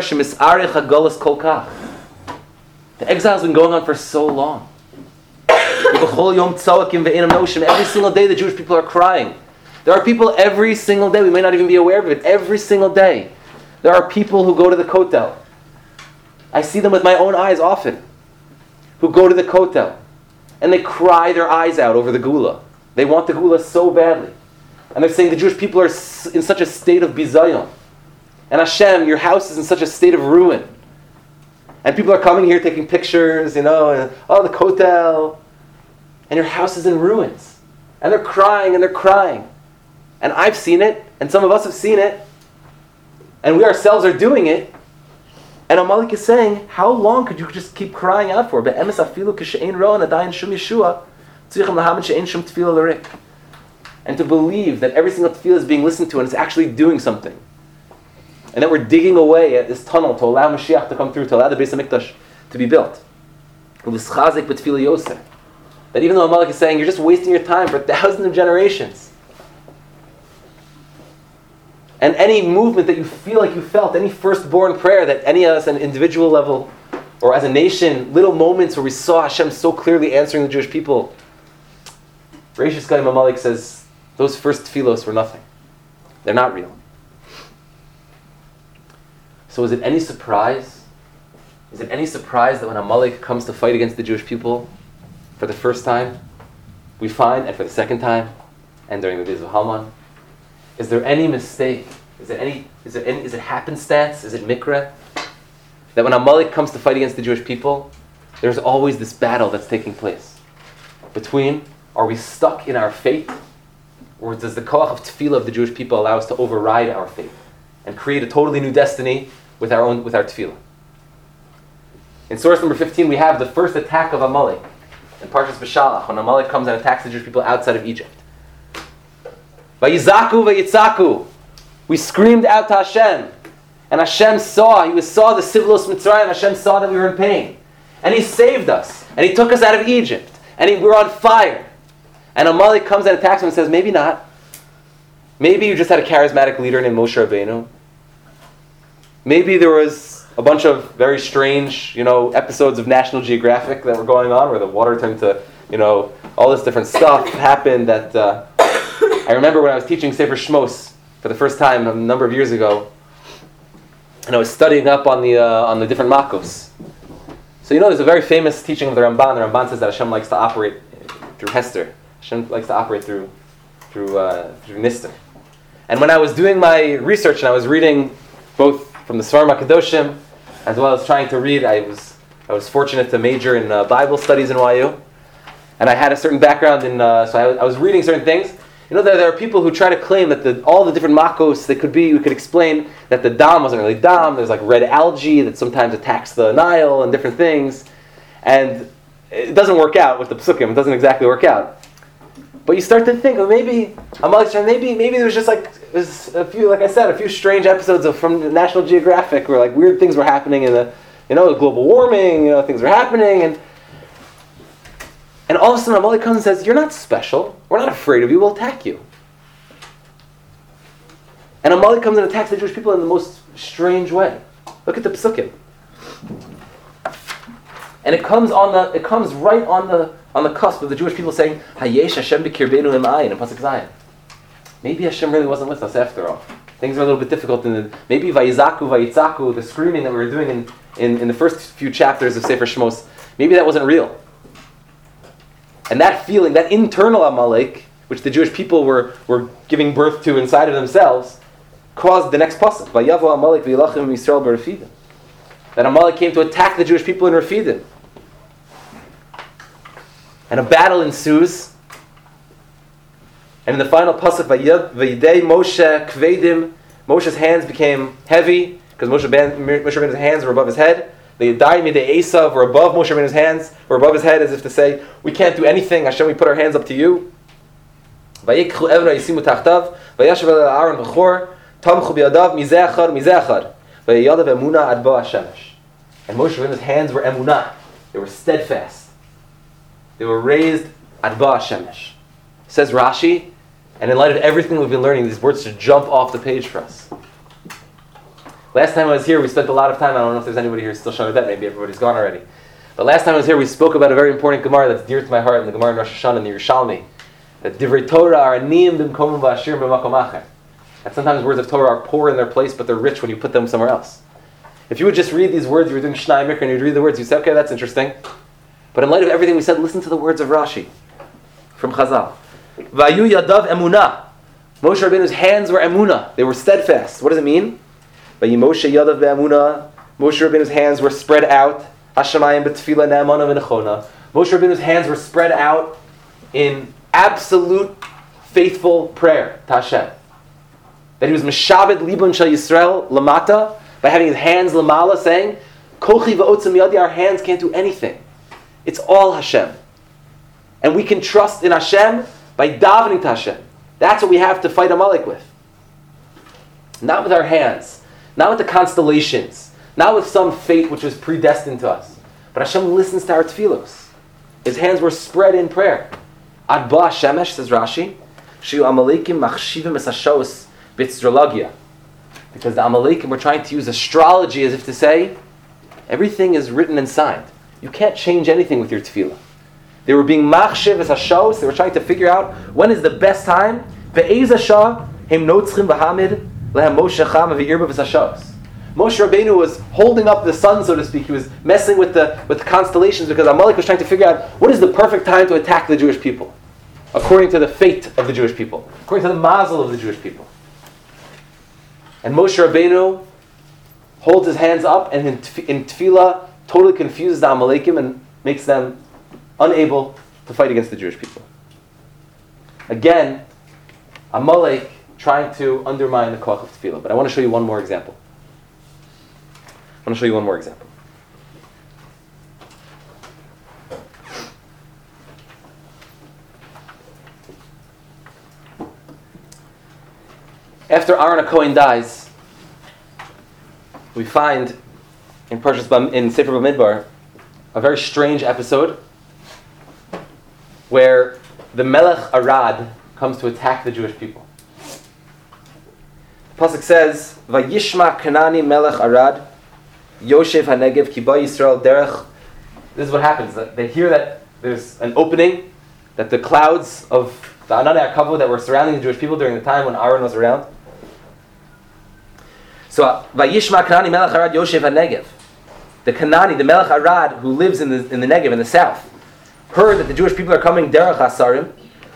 exile's been going on for so long. Every single day the Jewish people are crying. There are people every single day, we may not even be aware of it, every single day. There are people who go to the Kotel. I see them with my own eyes often. Who go to the Kotel. And they cry their eyes out over the Gula. They want the Gula so badly. And they're saying the Jewish people are in such a state of bizayon. And Hashem, your house is in such a state of ruin. And people are coming here taking pictures, you know, and oh, the Kotel. And your house is in ruins. And they're crying and they're crying. And I've seen it, and some of us have seen it. And we ourselves are doing it. And Amalek is saying, how long could you just keep crying out for? And to believe that every single tefillah is being listened to and it's actually doing something. And that we're digging away at this tunnel to allow Mashiach to come through, to allow the Beis HaMikdash to be built. That even though Amalek is saying, you're just wasting your time for thousands of generations. And any movement that you feel like you felt, any firstborn prayer that any of us at an individual level or as a nation, little moments where we saw Hashem so clearly answering the Jewish people, Reishis Goyim Amalek says, those first tefillos were nothing. They're not real. So is it any surprise? Is it any surprise that when Amalek comes to fight against the Jewish people for the first time, we find, and for the second time, and during the days of Haman, is there any mistake? Is it any? Is it any? Is it happenstance? Is it mikra? That when Amalek comes to fight against the Jewish people, there's always this battle that's taking place between: are we stuck in our fate, or does the koach of tefillah of the Jewish people allow us to override our fate and create a totally new destiny with our own with our tefillah? In source number fifteen, we have the first attack of Amalek in Parshas Beshalach, when Amalek comes and attacks the Jewish people outside of Egypt. Vayizaku, vayitzaku. We screamed out to Hashem. And Hashem saw, He saw the Sivlos Mitzrayim, Hashem saw that we were in pain. And He saved us. And He took us out of Egypt. And he, we were on fire. And Amalek comes and attacks him and says, maybe not. Maybe you just had a charismatic leader named Moshe Rabbeinu. Maybe there was a bunch of very strange, you know, episodes of National Geographic that were going on where the water turned to, you know, all this different stuff happened that... Uh, I remember when I was teaching Sefer Shmos for the first time a number of years ago, and I was studying up on the uh, on the different makos. So you know, there's a very famous teaching of the Ramban. The Ramban says that Hashem likes to operate through Hester. Hashem likes to operate through through uh, through Nister. And when I was doing my research and I was reading both from the Svarim HaKadoshim as well as trying to read, I was I was fortunate to major in uh, Bible studies in Y U, and I had a certain background in. Uh, so I, I was reading certain things. You know, there, there are people who try to claim that the, all the different makos that could be, we could explain that the dam wasn't really dam. There's like red algae that sometimes attacks the Nile and different things, and it doesn't work out with the psukim. It doesn't exactly work out. But you start to think, well, maybe maybe maybe there was just like there's a few, like I said, a few strange episodes of from National Geographic where like weird things were happening in the, you know, global warming, you know, things were happening, and and all of a sudden Amalek comes and says, "You're not special. We're not afraid of you. We'll attack you." And Amalek comes and attacks the Jewish people in the most strange way. Look at the psukim. And it comes on the it comes right on the on the cusp of the Jewish people saying, "Hayesh Hashem b'kirbeinu him'ayin," in Pasuk Zayin. Maybe Hashem really wasn't with us after all. Things are a little bit difficult. In the, maybe Vayizaku, Vayitzaku, the screaming that we were doing in, in, in the first few chapters of Sefer Shmos, maybe that wasn't real. And that feeling, that internal Amalek, which the Jewish people were, were giving birth to inside of themselves, caused the next pasuk. Vayavo Amalek v'yilachim Yisrael b'Refidim. That Amalek came to attack the Jewish people in Refidim. And a battle ensues. And in the final pasuk, Vayidei Moshe kvedim, Moshe's hands became heavy because Moshe Rabbeinu's hands were above his head. The Yadayim Yidei Esav were above Moshe Rabbeinu's hands, were above his head, as if to say, "We can't do anything. Hashem, we put our hands up to you." Vayikchu evra yisimu tachtav, vayashav el Aaron v'chor, tamchu biyadav mizeh achad mizeh achad, vayadav emuna ad bo hashemesh. And Moshe Rabbeinu's hands were emunah; they were steadfast. They were raised ad bo hashemesh. Says Rashi, and in light of everything we've been learning, these words should jump off the page for us. Last time I was here, we spent a lot of time, I don't know if there's anybody here still showing that, maybe everybody's gone already. But last time I was here, we spoke about a very important Gemara that's dear to my heart, in the Gemara in Rosh Hashanah, in the Yerushalmi. That Divrei Torah are aniyim b'mkomim v'ashir b'makom acher. That sometimes words of Torah are poor in their place, but they're rich when you put them somewhere else. If you would just read these words, you were doing Shnai Mikra, and you'd read the words, you'd say, okay, that's interesting. But in light of everything we said, listen to the words of Rashi, from Chazal. Vayu yadav emunah. Moshe Rabbeinu's hands were emunah. They were steadfast. What does it mean? Vayu Moshe yadav be'emunah. Moshe Rabbeinu's hands were spread out. Hashemayim b'tefila ne'amana v'nechona. Moshe Rabbeinu's hands were spread out in absolute faithful prayer to Hashem. That he was meshabed libun shel Yisrael lamata by having his hands lamala, saying, "Kochi va'otzim yadi." Our hands can't do anything. It's all Hashem, and we can trust in Hashem by davening to Hashem. That's what we have to fight Amalek with. Not with our hands, not with the constellations, not with some fate which was predestined to us. But Hashem listens to our tefillos. His hands were spread in prayer. Ad ba Shemesh, says Rashi, Shiu Amalekim machshivim es hashos b'tzrologia. Because the Amalekim were trying to use astrology as if to say, everything is written and signed. You can't change anything with your tefillah. They were being machshiv as hashos. They were trying to figure out when is the best time. Ve'ez hashah hem notzchim v'hamid lehem Moshe cham v'irba v'hashos. Moshe Rabbeinu was holding up the sun, so to speak. He was messing with the with the constellations because Amalek was trying to figure out what is the perfect time to attack the Jewish people, according to the fate of the Jewish people, according to the mazel of the Jewish people. And Moshe Rabbeinu holds his hands up and in, tef- in tefillah totally confuses the Amalekim and makes them unable to fight against the Jewish people. Again, Amalek trying to undermine the koach of tefillah. But I want to show you one more example. I want to show you one more example. After Aaron HaKohen dies, we find in Parshas Bam, in Sefer Bamidbar a very strange episode where the Melech Arad comes to attack the Jewish people. The pasuk says, "Vayishma Kanani Melech Arad Yoshev HaNegev Ki Ba Yisrael Derech." This is what happens. They hear that there's an opening, that the clouds of the Ananei HaKavod that were surrounding the Jewish people during the time when Aaron was around, So, Vayishma Kanani Melech Arad Yoshev HaNegev. The Kanani, the Melech Arad, who lives in the in the Negev, in the south, heard that the Jewish people are coming derech hasarim.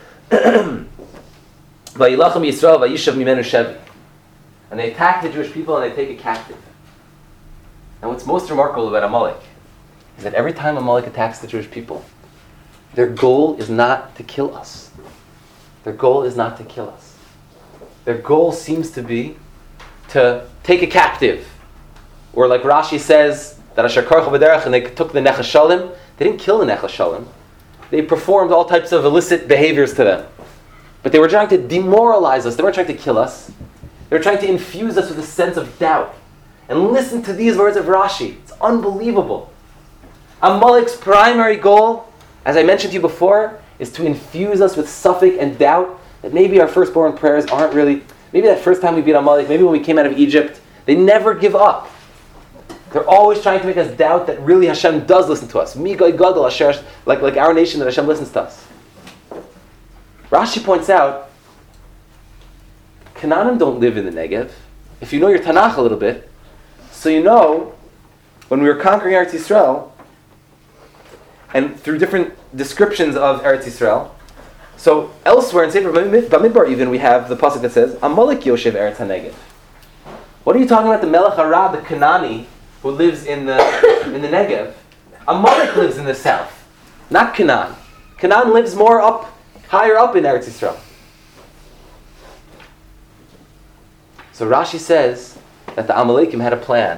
Vayilachem Yisrael Vayishav Mimenu Shevi. And they attack the Jewish people and they take it captive. And what's most remarkable about Amalek is that every time Amalek attacks the Jewish people, their goal is not to kill us. Their goal is not to kill us. Their goal seems to be to take a captive. Or like Rashi says, that Asher Karcha B'derech, and they took the Nechas Shalim. They didn't kill the Nechas Shalim. They performed all types of illicit behaviors to them. But they were trying to demoralize us. They weren't trying to kill us. They were trying to infuse us with a sense of doubt. And listen to these words of Rashi. It's unbelievable. Amalek's primary goal, as I mentioned to you before, is to infuse us with suffix and doubt that maybe our firstborn prayers aren't really, maybe that first time we beat Amalek, maybe when we came out of Egypt, they never give up. They're always trying to make us doubt that really Hashem does listen to us. Mi goy gadol asher, like like our nation, that Hashem listens to us. Rashi points out, Canaanim don't live in the Negev. If you know your Tanakh a little bit, so you know when we were conquering Eretz Yisrael, and through different descriptions of Eretz Yisrael, so elsewhere in Sefer Bamidbar even we have the pasuk that says Amalek Yoshev Eretz HaNegev. What are you talking about? The Melech Arad, the Kanani, who lives in the in the Negev. Amalek lives in the south, not Canaan. Canaan lives more up, higher up in Eretz Yisrael. So Rashi says that the Amalekim had a plan.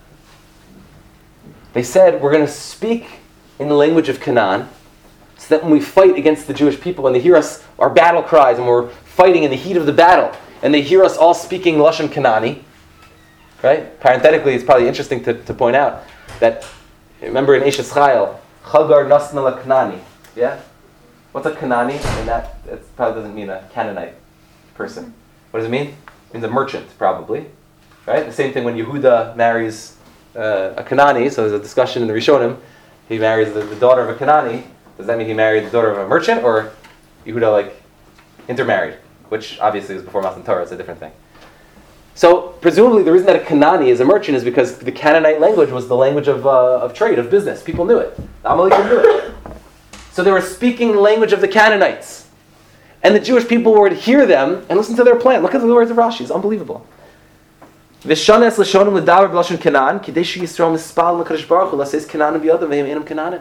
They said, we're going to speak in the language of Canaan, so that when we fight against the Jewish people, when they hear us, our battle cries, and we're fighting in the heat of the battle, and they hear us all speaking Lashon Kanani, right? Parenthetically, it's probably interesting to, to point out that, remember in Eshes Chayil, Chagar Nasna La Kanani, yeah? What's a Kanani? And that it probably doesn't mean a Canaanite person. What does it mean? It means a merchant, probably, right? The same thing when Yehuda marries uh, a Kanani, so there's a discussion in the Rishonim, he marries the, the daughter of a Kanani. Does that mean he married the daughter of a merchant, or Yehuda like intermarried? Which obviously was before Matan Torah, it's a different thing. So presumably the reason that a Kanani is a merchant is because the Canaanite language was the language of uh, of trade, of business. People knew it. The Amalekim knew it. So they were speaking the language of the Canaanites. And the Jewish people would hear them and listen to their plan. Look at the words of Rashi. It's unbelievable. V'shanes l'shonim l'davar b'lashon Canaan, kidei sheYisrael mispal l'kadosh baruch hu l'seis Canaan b'yodam v'hem einam Canaanim.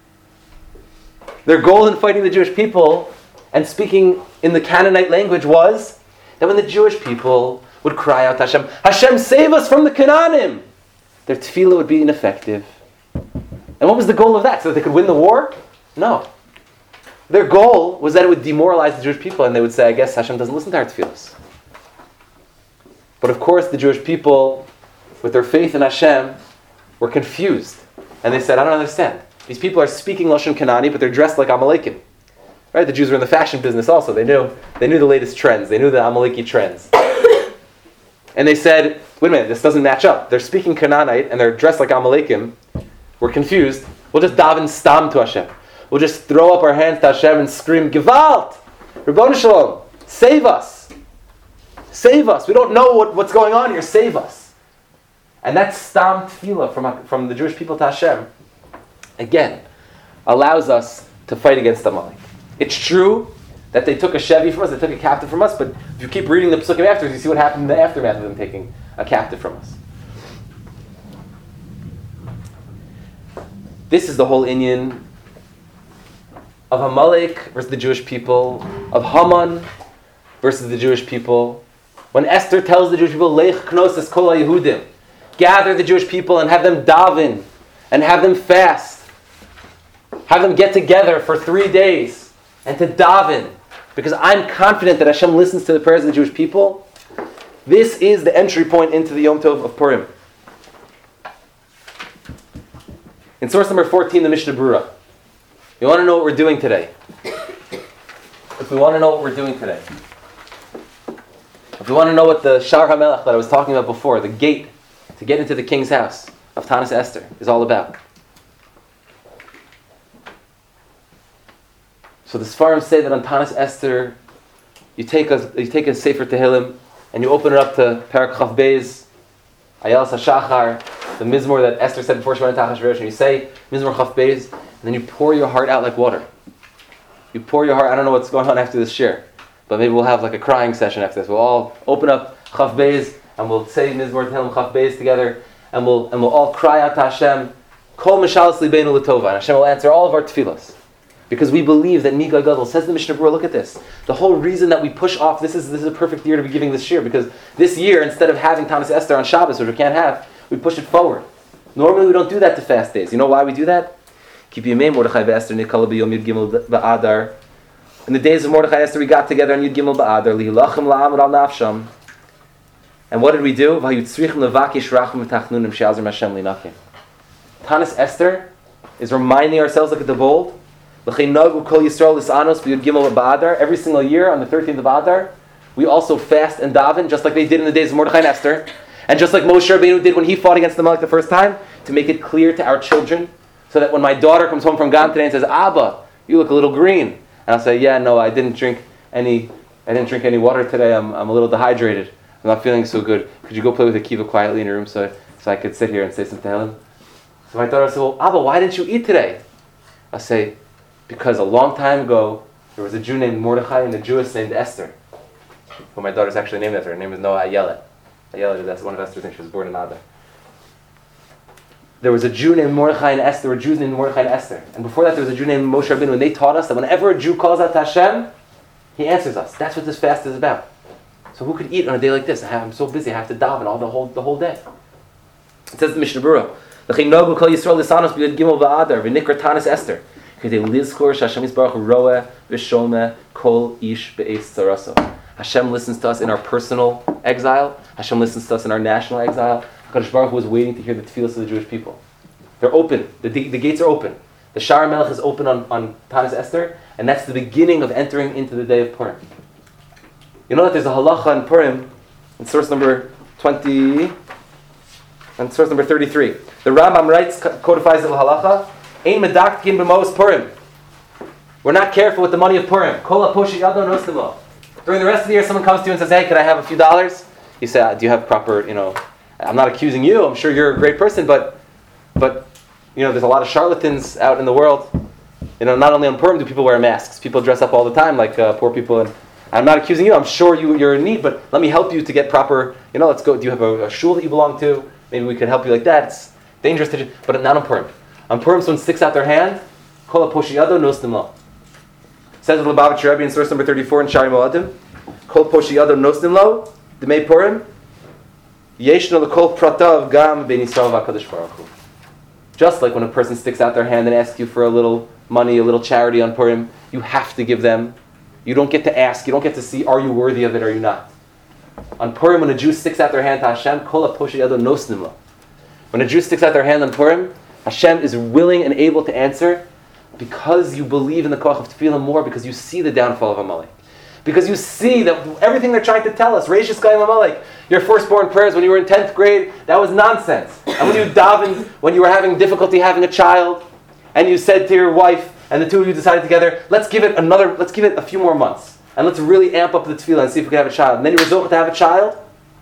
Their goal in fighting the Jewish people and speaking in the Canaanite language was that when the Jewish people would cry out to Hashem, Hashem, save us from the Canaanim, their tefillah would be ineffective. And what was the goal of that? So that they could win the war? No. Their goal was that it would demoralize the Jewish people, and they would say, I guess Hashem doesn't listen to our tefillahs. But of course, the Jewish people, with their faith in Hashem, were confused. And they said, I don't understand. These people are speaking Lashon Kanani, but they're dressed like Amalekim. Right? The Jews were in the fashion business also. They knew they knew the latest trends. They knew the Amaleki trends. And they said, wait a minute, this doesn't match up. They're speaking Canaanite, and they're dressed like Amalekim. We're confused. We'll just daven stam to Hashem. We'll just throw up our hands to Hashem and scream, Gewalt! Ribbon Shalom! Save us! Save us! We don't know what, what's going on here. Save us! And that stam tefillah from, from the Jewish people to Hashem, again, allows us to fight against Amalek. It's true that they took a Shevi from us, they took a captive from us, but if you keep reading the Pesukim afterwards, you see what happened in the aftermath of them taking a captive from us. This is the whole inyan of Amalek versus the Jewish people, of Haman versus the Jewish people. When Esther tells the Jewish people, Lech knos es kol ha-Yehudim, gather the Jewish people and have them daven, and have them fast, have them get together for three days, and to daven, because I'm confident that Hashem listens to the prayers of the Jewish people. This is the entry point into the Yom Tov of Purim. In source number fourteen, the Mishnah Berurah. You want to know what we're doing today? If we want to know what we're doing today, if we want to know what the Shar HaMelech that I was talking about before, the gate to get into the king's house of Tanis Esther, is all about. So the Sfarim say that on Tanis Esther, you take a you take a Sefer Tehillim and you open it up to Parak Chav Beis, Hayal Sashachar, the Mizmor that Esther said before she went into Achashverosh, and you say Mizmor Chaf Beis, and then you pour your heart out like water. You pour your heart. I don't know what's going on after this shir, but maybe we'll have like a crying session after this. We'll all open up Chaf Beis and we'll say Mizmor Tehillim Chaf Beis together, and we'll and we'll all cry out to Hashem, Kol Mishalas Libeinu L'Tova, and Hashem will answer all of our tefillos. Because we believe that Niga Gadol, says the Mishnah Berurah, look at this. The whole reason that we push off, this is this is a perfect year to be giving this shir, because this year, instead of having Tanis Esther on Shabbos, which we can't have, we push it forward. Normally we don't do that to fast days. You know why we do that? In the days of Mordechai and Esther, we got together on Yud Gimel Ba'adar, Lihilachem La'amad Al Nafsham. And what did we do? Tanis Esther is reminding ourselves, look at the bold, every single year on the thirteenth of Adar, we also fast and daven, just like they did in the days of Mordechai and Esther, and just like Moshe Rabbeinu did when he fought against the Amalek the first time, to make it clear to our children, so that when my daughter comes home from Gan today and says, Abba, you look a little green, and I'll say, yeah, no, I didn't drink any, I didn't drink any water today. I'm, I'm a little dehydrated. I'm not feeling so good. Could you go play with Akiva quietly in your room so, so I could sit here and say some Tehillim? So my daughter will say, well, Abba, why didn't you eat today? I'll say, because a long time ago, there was a Jew named Mordechai and a Jewess named Esther, who my daughter's actually named after. Her name is Noah Ayelet. Ayelet is one of Esther's names. She was born in Adar. There was a Jew named Mordechai and Esther. There were Jews named Mordechai and Esther. And before that, there was a Jew named Moshe Rabbeinu. And they taught us that whenever a Jew calls out to Hashem, he answers us. That's what this fast is about. So who could eat on a day like this? I'm so busy. I have to daven all the whole the whole day. It says in the Mishnah Berurah, "L'chein nogu kol Yisrael lisanos b'yud gimel ba'adar v'nikra tanis Esther." Hashem listens to us in our personal exile. Hashem listens to us in our national exile. HaKadosh Baruch Hu was waiting to hear the tefillos of the Jewish people. They're open. The, the, the gates are open. The Sha'ar Melech is open on, on Tanis Esther, and that's the beginning of entering into the day of Purim. You know that there's a halacha in Purim, in source number twenty, and source number thirty-three. The Rambam writes, codifies the halacha, Ein medaktin b'mos Purim. We're not careful with the money of Purim. Kol ha'poshi yado nostimo. During the rest of the year, someone comes to you and says, hey, can I have a few dollars? You say, do you have proper, you know, I'm not accusing you, I'm sure you're a great person, but, but, you know, there's a lot of charlatans out in the world. You know, not only on Purim do people wear masks. People dress up all the time like uh, poor people. And I'm not accusing you, I'm sure you, you're in need, but let me help you to get proper, you know, let's go, do you have a, a shul that you belong to? Maybe we can help you like that. It's dangerous to do, but not on Purim. On Purim, someone sticks out their hand, Kol ha'poshiyado nostim lo. Says the Lubavitcher Rebbe in source number thirty-four in Shari Moadim, Kol poshiyado nostim lo, Demei Purim, Yeshno l'kol pratav gam bein Yisrael v'HaKadosh Baruch Hu. Just like when a person sticks out their hand and asks you for a little money, a little charity on Purim, you have to give them. You don't get to ask, you don't get to see, are you worthy of it or are you not? On Purim, when a Jew sticks out their hand to Hashem, Kol ha'poshiyado nostim lo. When a Jew sticks out their hand on Purim, Hashem is willing and able to answer because you believe in the koach of tefillah more, because you see the downfall of Amalek. Because you see that everything they're trying to tell us, Reish Yisrael Amalek, your firstborn prayers when you were in tenth grade, that was nonsense. And when you davened, when you were having difficulty having a child, and you said to your wife, and the two of you decided together, let's give it another, let's give it a few more months, and let's really amp up the tefillah and see if we can have a child. And then you result to have a child.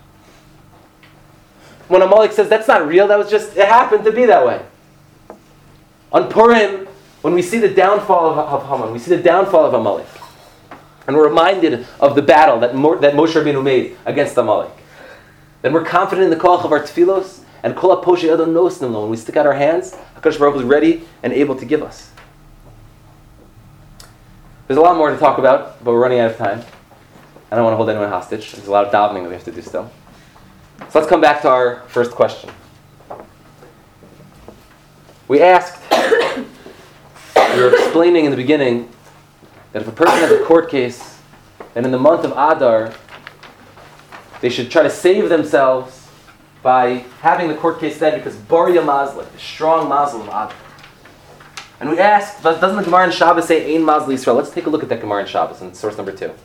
When Amalek says, that's not real, that was just, it happened to be that way. On Purim, when we see the downfall of, of Haman, we see the downfall of Amalek, and we're reminded of the battle that, Mo, that Moshe Rabbeinu made against Amalek, then we're confident in the koach of our tefillos, and kol ha'poshei yado nostim lo. When we stick out our hands, HaKadosh Baruch Hu is ready and able to give us. There's a lot more to talk about, but we're running out of time. I don't want to hold anyone hostage. There's a lot of davening that we have to do still. So let's come back to our first question. We asked, we were explaining in the beginning that if a person has a court case, then in the month of Adar, they should try to save themselves by having the court case then, because Barya Mazlik, the strong Mazel of Adar. And we asked, doesn't the Gemara in Shabbos say Ein Mazel Yisrael? Let's take a look at that Gemara in Shabbos in source number two.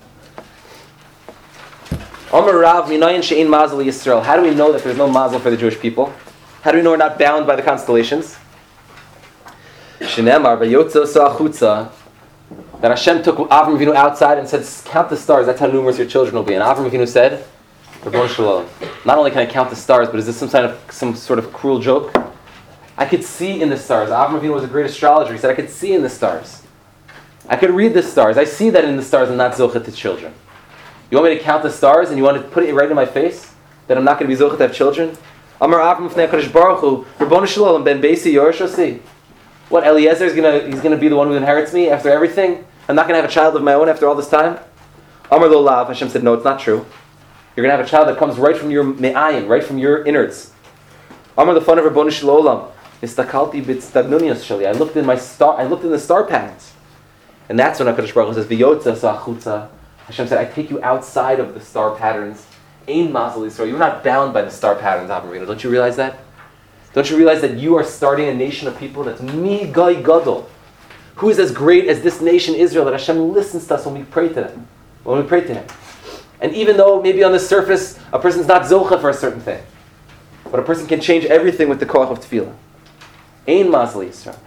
Omer Rav Minayin She'ein Mazel Yisrael. How do we know that there's no Mazel for the Jewish people? How do we know we're not bound by the constellations? Shenemar v'yotzo sa'achutza, that Hashem took Avram Avinu outside and said, count the stars, that's how numerous your children will be. And Avram Avinu said, Rabbanu Shalom. Not only can I count the stars, but is this some kind of some sort of cruel joke? I could see in the stars. Avraham Avinu was a great astrologer. He said I could see in the stars. I could read the stars. I see that in the stars. I'm not zocheh to children. You want me to count the stars and you want to put it right in my face that I'm not going to be zocheh to have children? Amar Avraham Fnei HaKadosh Baruch Hu, Rabbanu Shalom ben Beisi Yoroshosi. What, Eliezer is going to he's going to be the one who inherits me after everything? I'm not going to have a child of my own after all this time? Amar Lo Lav. Hashem said, no, it's not true. You're going to have a child that comes right from your me'ayin, right from your innards. Amar the fun of Rabbanu Shalom. Istakalti b'tzdagnunios shali. I looked in my star. I looked in the star patterns, and that's when HaKadosh Baruch Hu says, "V'yotza sa'achutza." Hashem said, "I take you outside of the star patterns." Ein mazel Yisrael. You're not bound by the star patterns, Avraham. Don't you realize that? Don't you realize that you are starting a nation of people that's mi goy gadol, who is as great as this nation Israel? That Hashem listens to us when we pray to them, when we pray to Him. And even though maybe on the surface a person's not zocha for a certain thing, but a person can change everything with the koach of tefillah. Ein mazel Yisrael.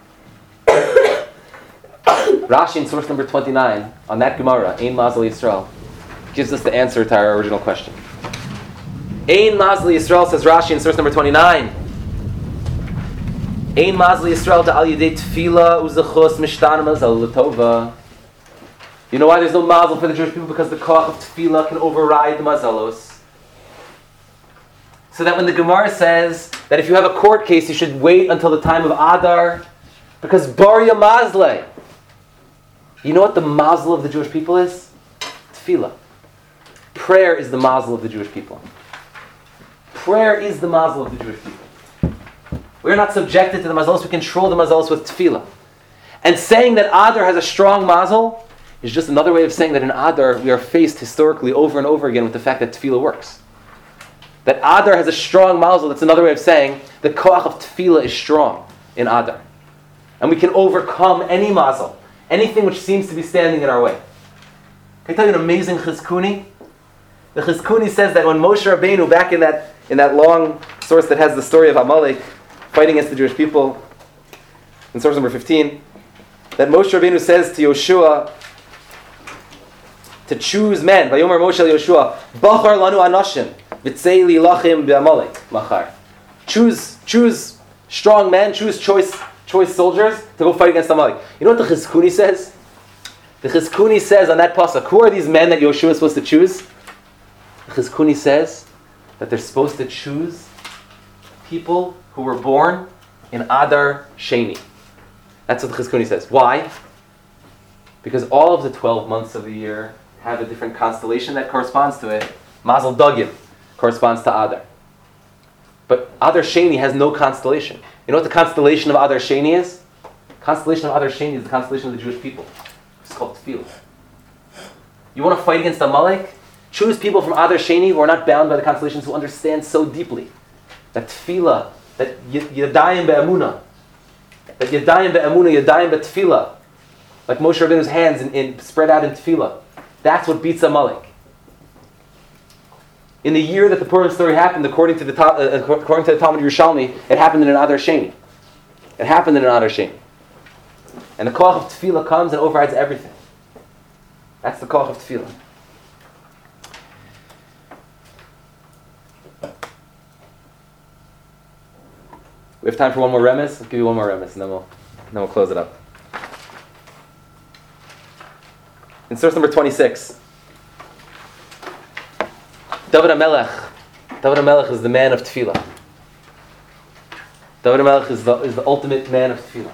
Rashi in source number twenty-nine, on that Gemara, Ein mazel Yisrael, gives us the answer to our original question. Ein mazel Yisrael, says Rashi in source number twenty-nine. Ein mazel Yisrael to al yidei tefillah uzachos mishtan mazel l'tova. You know why there's no mazel for the Jewish people? Because the koach of tefillah can override the mazalos. So that when the Gemara says that if you have a court case, you should wait until the time of Adar, because Barya Mazle. You know what the mazel of the Jewish people is? Tefillah. Prayer is the mazel of the Jewish people. Prayer is the mazel of the Jewish people. We're not subjected to the mazalos, we control the mazalos with tefillah. And saying that Adar has a strong mazel is just another way of saying that in Adar we are faced historically over and over again with the fact that tefillah works. That Adar has a strong mazel, that's another way of saying the koach of tefillah is strong in Adar. And we can overcome any mazel, anything which seems to be standing in our way. Can I tell you an amazing chizkuni? The chizkuni says that when Moshe Rabbeinu, back in that in that long source that has the story of Amalek fighting against the Jewish people, in source number fifteen, that Moshe Rabbeinu says to Yoshua to choose men. Vayomer Moshe Yoshua, Bachar lanu anashim, v'tzei li lachim be'Amalek machar. Choose, choose strong men, choose choice, choice soldiers to go fight against Amalek. You know what the Chizkuni says? The Chizkuni says on that pasuk, who are these men that Yoshua is supposed to choose? The Chizkuni says that they're supposed to choose people who were born in Adar Sheni. That's what the Chizkuni says. Why? Because all of the twelve months of the year have a different constellation that corresponds to it. Mazel Dagim corresponds to Adar. But Adar Sheni has no constellation. You know what the constellation of Adar Sheni is? The constellation of Adar Sheni is the constellation of the Jewish people. It's called Tefillah. You want to fight against Amalek? Choose people from Adar Sheni who are not bound by the constellations, who understand so deeply that Tefillah, that Yadayim be'emunah, that Yadayim be'emunah, Yadayim be'tefillah, like Moshe Rabbeinu's hands in, in, spread out in Tefillah. That's what beats Amalek. In the year that the Purim story happened, according to the uh, according to the Talmud Yerushalmi, it happened in an Adar Sheni. It happened in an Adar Sheni. And the koach of tefillah comes and overrides everything. That's the koach of tefillah. We have time for one more remes. I'll give you one more remes, and then we'll then we'll close it up. In source number twenty-six, David HaMelech. David HaMelech is the man of tefillah. David HaMelech is the, is the ultimate man of tefillah.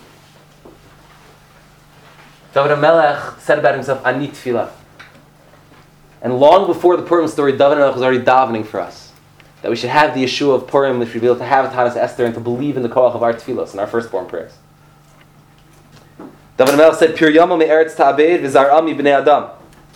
David HaMelech said about himself, Ani tefillah. And long before the Purim story, David HaMelech was already davening for us. That we should have the Yeshua of Purim, we should be able to have Tahanas Esther and to believe in the koach of our tefillos, in our firstborn prayers. David HaMelech said, Pir Yama me'eretz ta'abed v'zar'am b'nei Adam.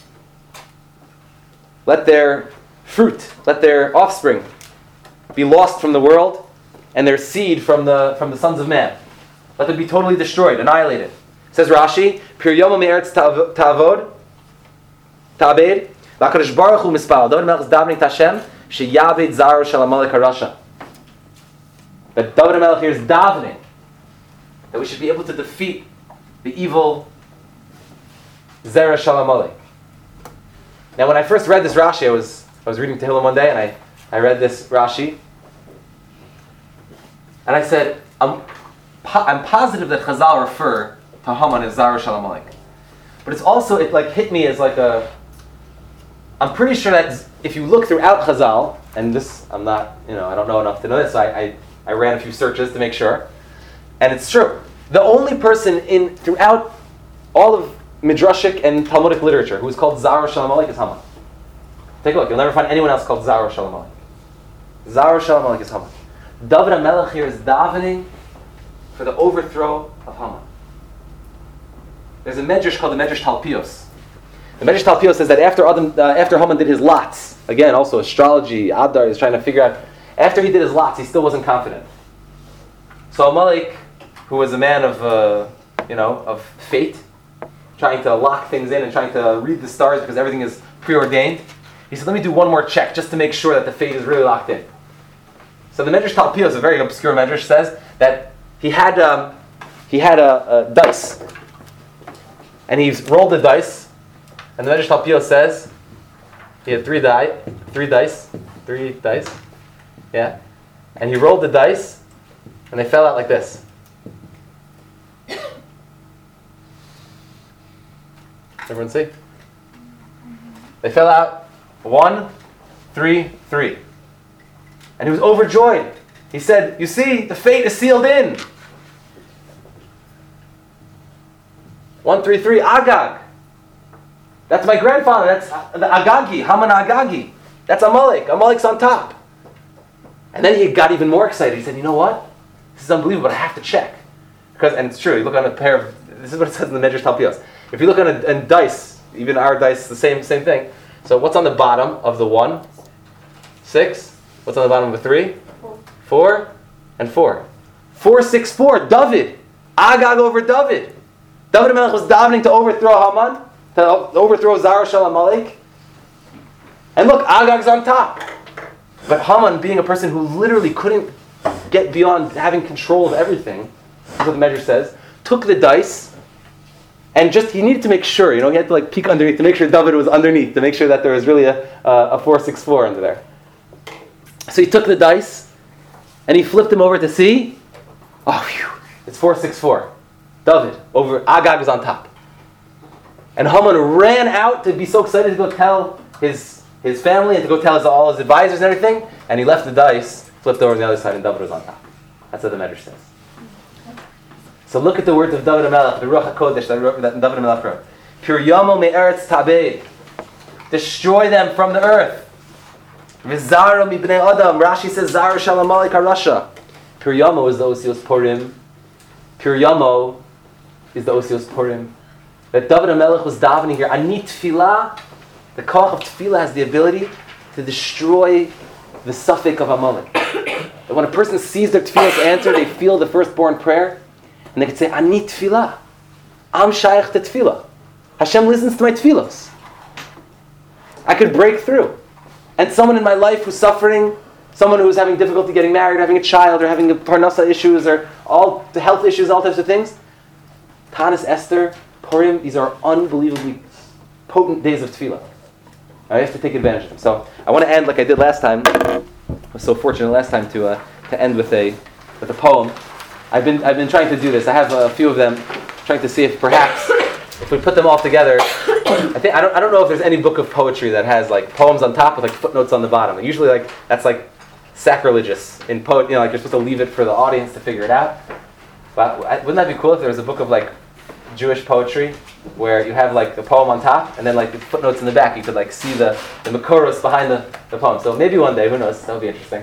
Let their fruit, let their offspring be lost from the world, and their seed from the from the sons of man. Let them be totally destroyed, annihilated. Says Rashi, Pir Yama me'eretz ta'avod, ta'abed, v'akadosh baruch hu mispal. David HaMelech is davening to Hashem, she'yaved zaro shel Amalek harasha. That David HaMelech here is davening that we should be able to defeat the evil Zera Shal Amalek. Now, when I first read this Rashi, I was I I was reading Tehillim one day and I, I read this Rashi. And I said, I'm, po- I'm positive that Chazal refer to Haman as Zara Shel Amalek. But it's also, it like hit me as like a, I'm pretty sure that if you look throughout Chazal, and this, I'm not, you know, I don't know enough to know this, so I, I, I ran a few searches to make sure. And it's true. The only person in, throughout all of Midrashic and Talmudic literature who is called Zara Shel Amalek is Haman. Take a look, you'll never find anyone else called Zara Shel Amalek. Zara Shel Amalek is Haman. David HaMelech here is davening for the overthrow of Haman. There's a medrash called the Medrash Talpios. The Medrash Talpios says that after Adam, uh, after Haman did his lots, again, also astrology, Adar is trying to figure out, after he did his lots, he still wasn't confident. So Amalek, who was a man of, uh, you know, of fate, trying to lock things in and trying to read the stars because everything is preordained, he said, let me do one more check just to make sure that the fate is really locked in. So the Medrash Talpios, a very obscure Medrash, says that he had um, he had a, a dice, and he rolled the dice, and the Medrash Talpios says he had three die, three dice, three dice, yeah, and he rolled the dice, and they fell out like this. Everyone see? They fell out one, three, three. And he was overjoyed. He said, you see, the fate is sealed in. One, three, three, Agag. That's my grandfather. That's the Agagi, Haman Agagi. That's Amalek. Amalek's on top. And then he got even more excited. He said, you know what? This is unbelievable, but I have to check. Because, and it's true, you look on a pair of, this is what it says in the Medrash Talpios. If you look on a, a dice, even our dice, the same same thing. So what's on the bottom of the one? Six. What's on the bottom of the three? Four. Four and four. Four, six, four. David. Agag over David. David HaMelech was davening to overthrow Haman, to overthrow Zara Shel Amalek. And look, Agag's on top. But Haman, being a person who literally couldn't get beyond having control of everything, that's what the Medrash says, took the dice, and just, he needed to make sure, you know, he had to like peek underneath to make sure David was underneath, to make sure that there was really a, a, a four six four under there. So he took the dice, and he flipped them over to see, oh, phew, it's four six four. David, over, Agag is on top. And Haman ran out to be so excited to go tell his his family and to go tell his, all his advisors and everything, and he left the dice, flipped over on the other side, and David was on top. That's what the Medrash says. So look at the words of David HaMelech, the Ruach HaKodesh that, that David HaMelech wrote. Pir yamo me'eretz tabed. Destroy them from the earth. V'zaro mibnei adam. Rashi says, Zara Shel Amalek HaRasha. Pir yamo is the Osios Purim. Pir yamo is the Osios Purim. That David HaMelech was davening here. Ani tefillah. The koach of tefillah has the ability to destroy the suffix of Amalek. That when a person sees their tefillah's answer, they feel the firstborn prayer, and they can say, Ani tefillah. I'm shaykh to tefillah. Hashem listens to my tefillahs. I could break through. And someone in my life who's suffering, someone who's having difficulty getting married, having a child, or having parnasa issues, or all the health issues, all types of things. Tanis Esther, Purim, these are unbelievably potent days of tefillah. I have to take advantage of them. So I want to end like I did last time. I was so fortunate last time to uh, to end with a with a poem. I've been I've been trying to do this. I have a few of them, trying to see if perhaps if we put them all together. I think I don't I don't know if there's any book of poetry that has like poems on top with like footnotes on the bottom. Usually like that's like sacrilegious in poet. You know, like you're supposed to leave it for the audience to figure it out. But wouldn't that be cool if there was a book of like Jewish poetry where you have like the poem on top and then like the footnotes in the back? You could like see the the makoros behind the, the poem. So maybe one day, who knows? That would be interesting.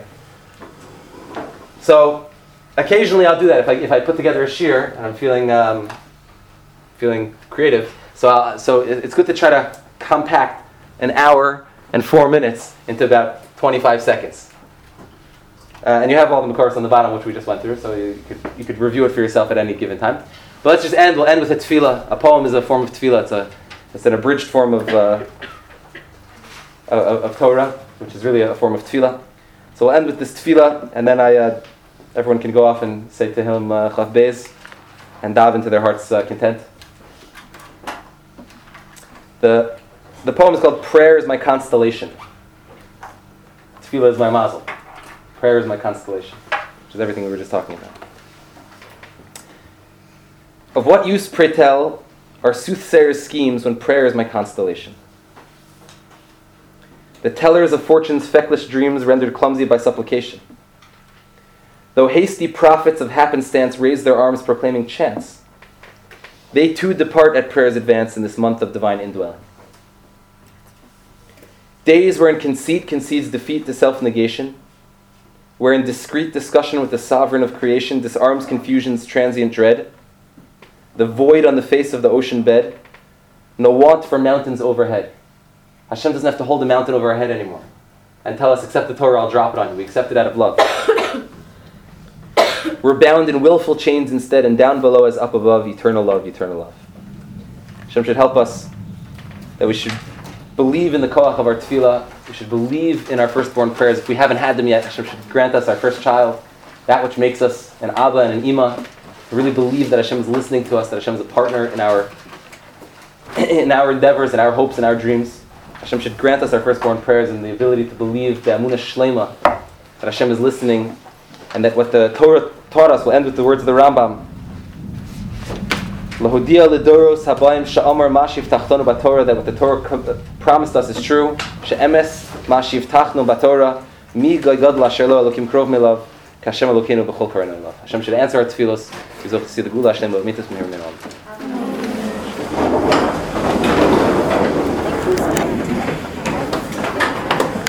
So occasionally I'll do that if I if I put together a shir and I'm feeling um, feeling creative. So I'll, so it's good to try to compact an hour and four minutes into about twenty-five seconds. Uh, and you have all the makoros on the bottom, which we just went through, so you could you could review it for yourself at any given time. But let's just end. We'll end with a tefillah. A poem is a form of tefillah. It's a it's an abridged form of uh, of, of Torah, which is really a form of tefillah. So we'll end with this tefillah, and then I uh, everyone can go off and say to him uh, Chaf Beis and daven to their heart's uh, content. The the poem is called "Prayer is My Constellation." tefillah is my mazel. Prayer is my constellation, which is everything we were just talking about. Of what use, pray tell, are soothsayers' schemes when prayer is my constellation? The tellers of fortune's feckless dreams rendered clumsy by supplication. Though hasty prophets of happenstance raise their arms proclaiming chance, they too depart at prayer's advance in this month of divine indwelling. Days wherein conceit concedes defeat to self-negation, wherein discreet discussion with the sovereign of creation disarms confusion's transient dread, the void on the face of the ocean bed, no want for mountains overhead. Hashem doesn't have to hold a mountain over our head anymore and tell us, accept the Torah, I'll drop it on you. We accept it out of love. We're bound in willful chains instead, and down below as up above, eternal love, eternal love. Hashem should help us that we should believe in the koach of our tefillah. We should believe in our firstborn prayers. If we haven't had them yet, Hashem should grant us our first child, that which makes us an Abba and an Ima. To really believe that Hashem is listening to us, that Hashem is a partner in our in our endeavors, in our hopes, and our dreams. Hashem should grant us our firstborn prayers and the ability to believe the Amunah Shlema, that Hashem is listening, and that what the Torah taught us will end with the words of the Rambam. Lahodia ledoros habayim sha'amar mashiv tachtonu b'Torah, that what the Torah promised us is true. She'emes mashiv tachnu b'Torah mi gad l'asher lo elokim krov milav kashem elokeinu b'chol karenu ilav. Hashem should answer our tefillos. We hope to see the Gula Hashem of Mitzvah Meir Min Olam.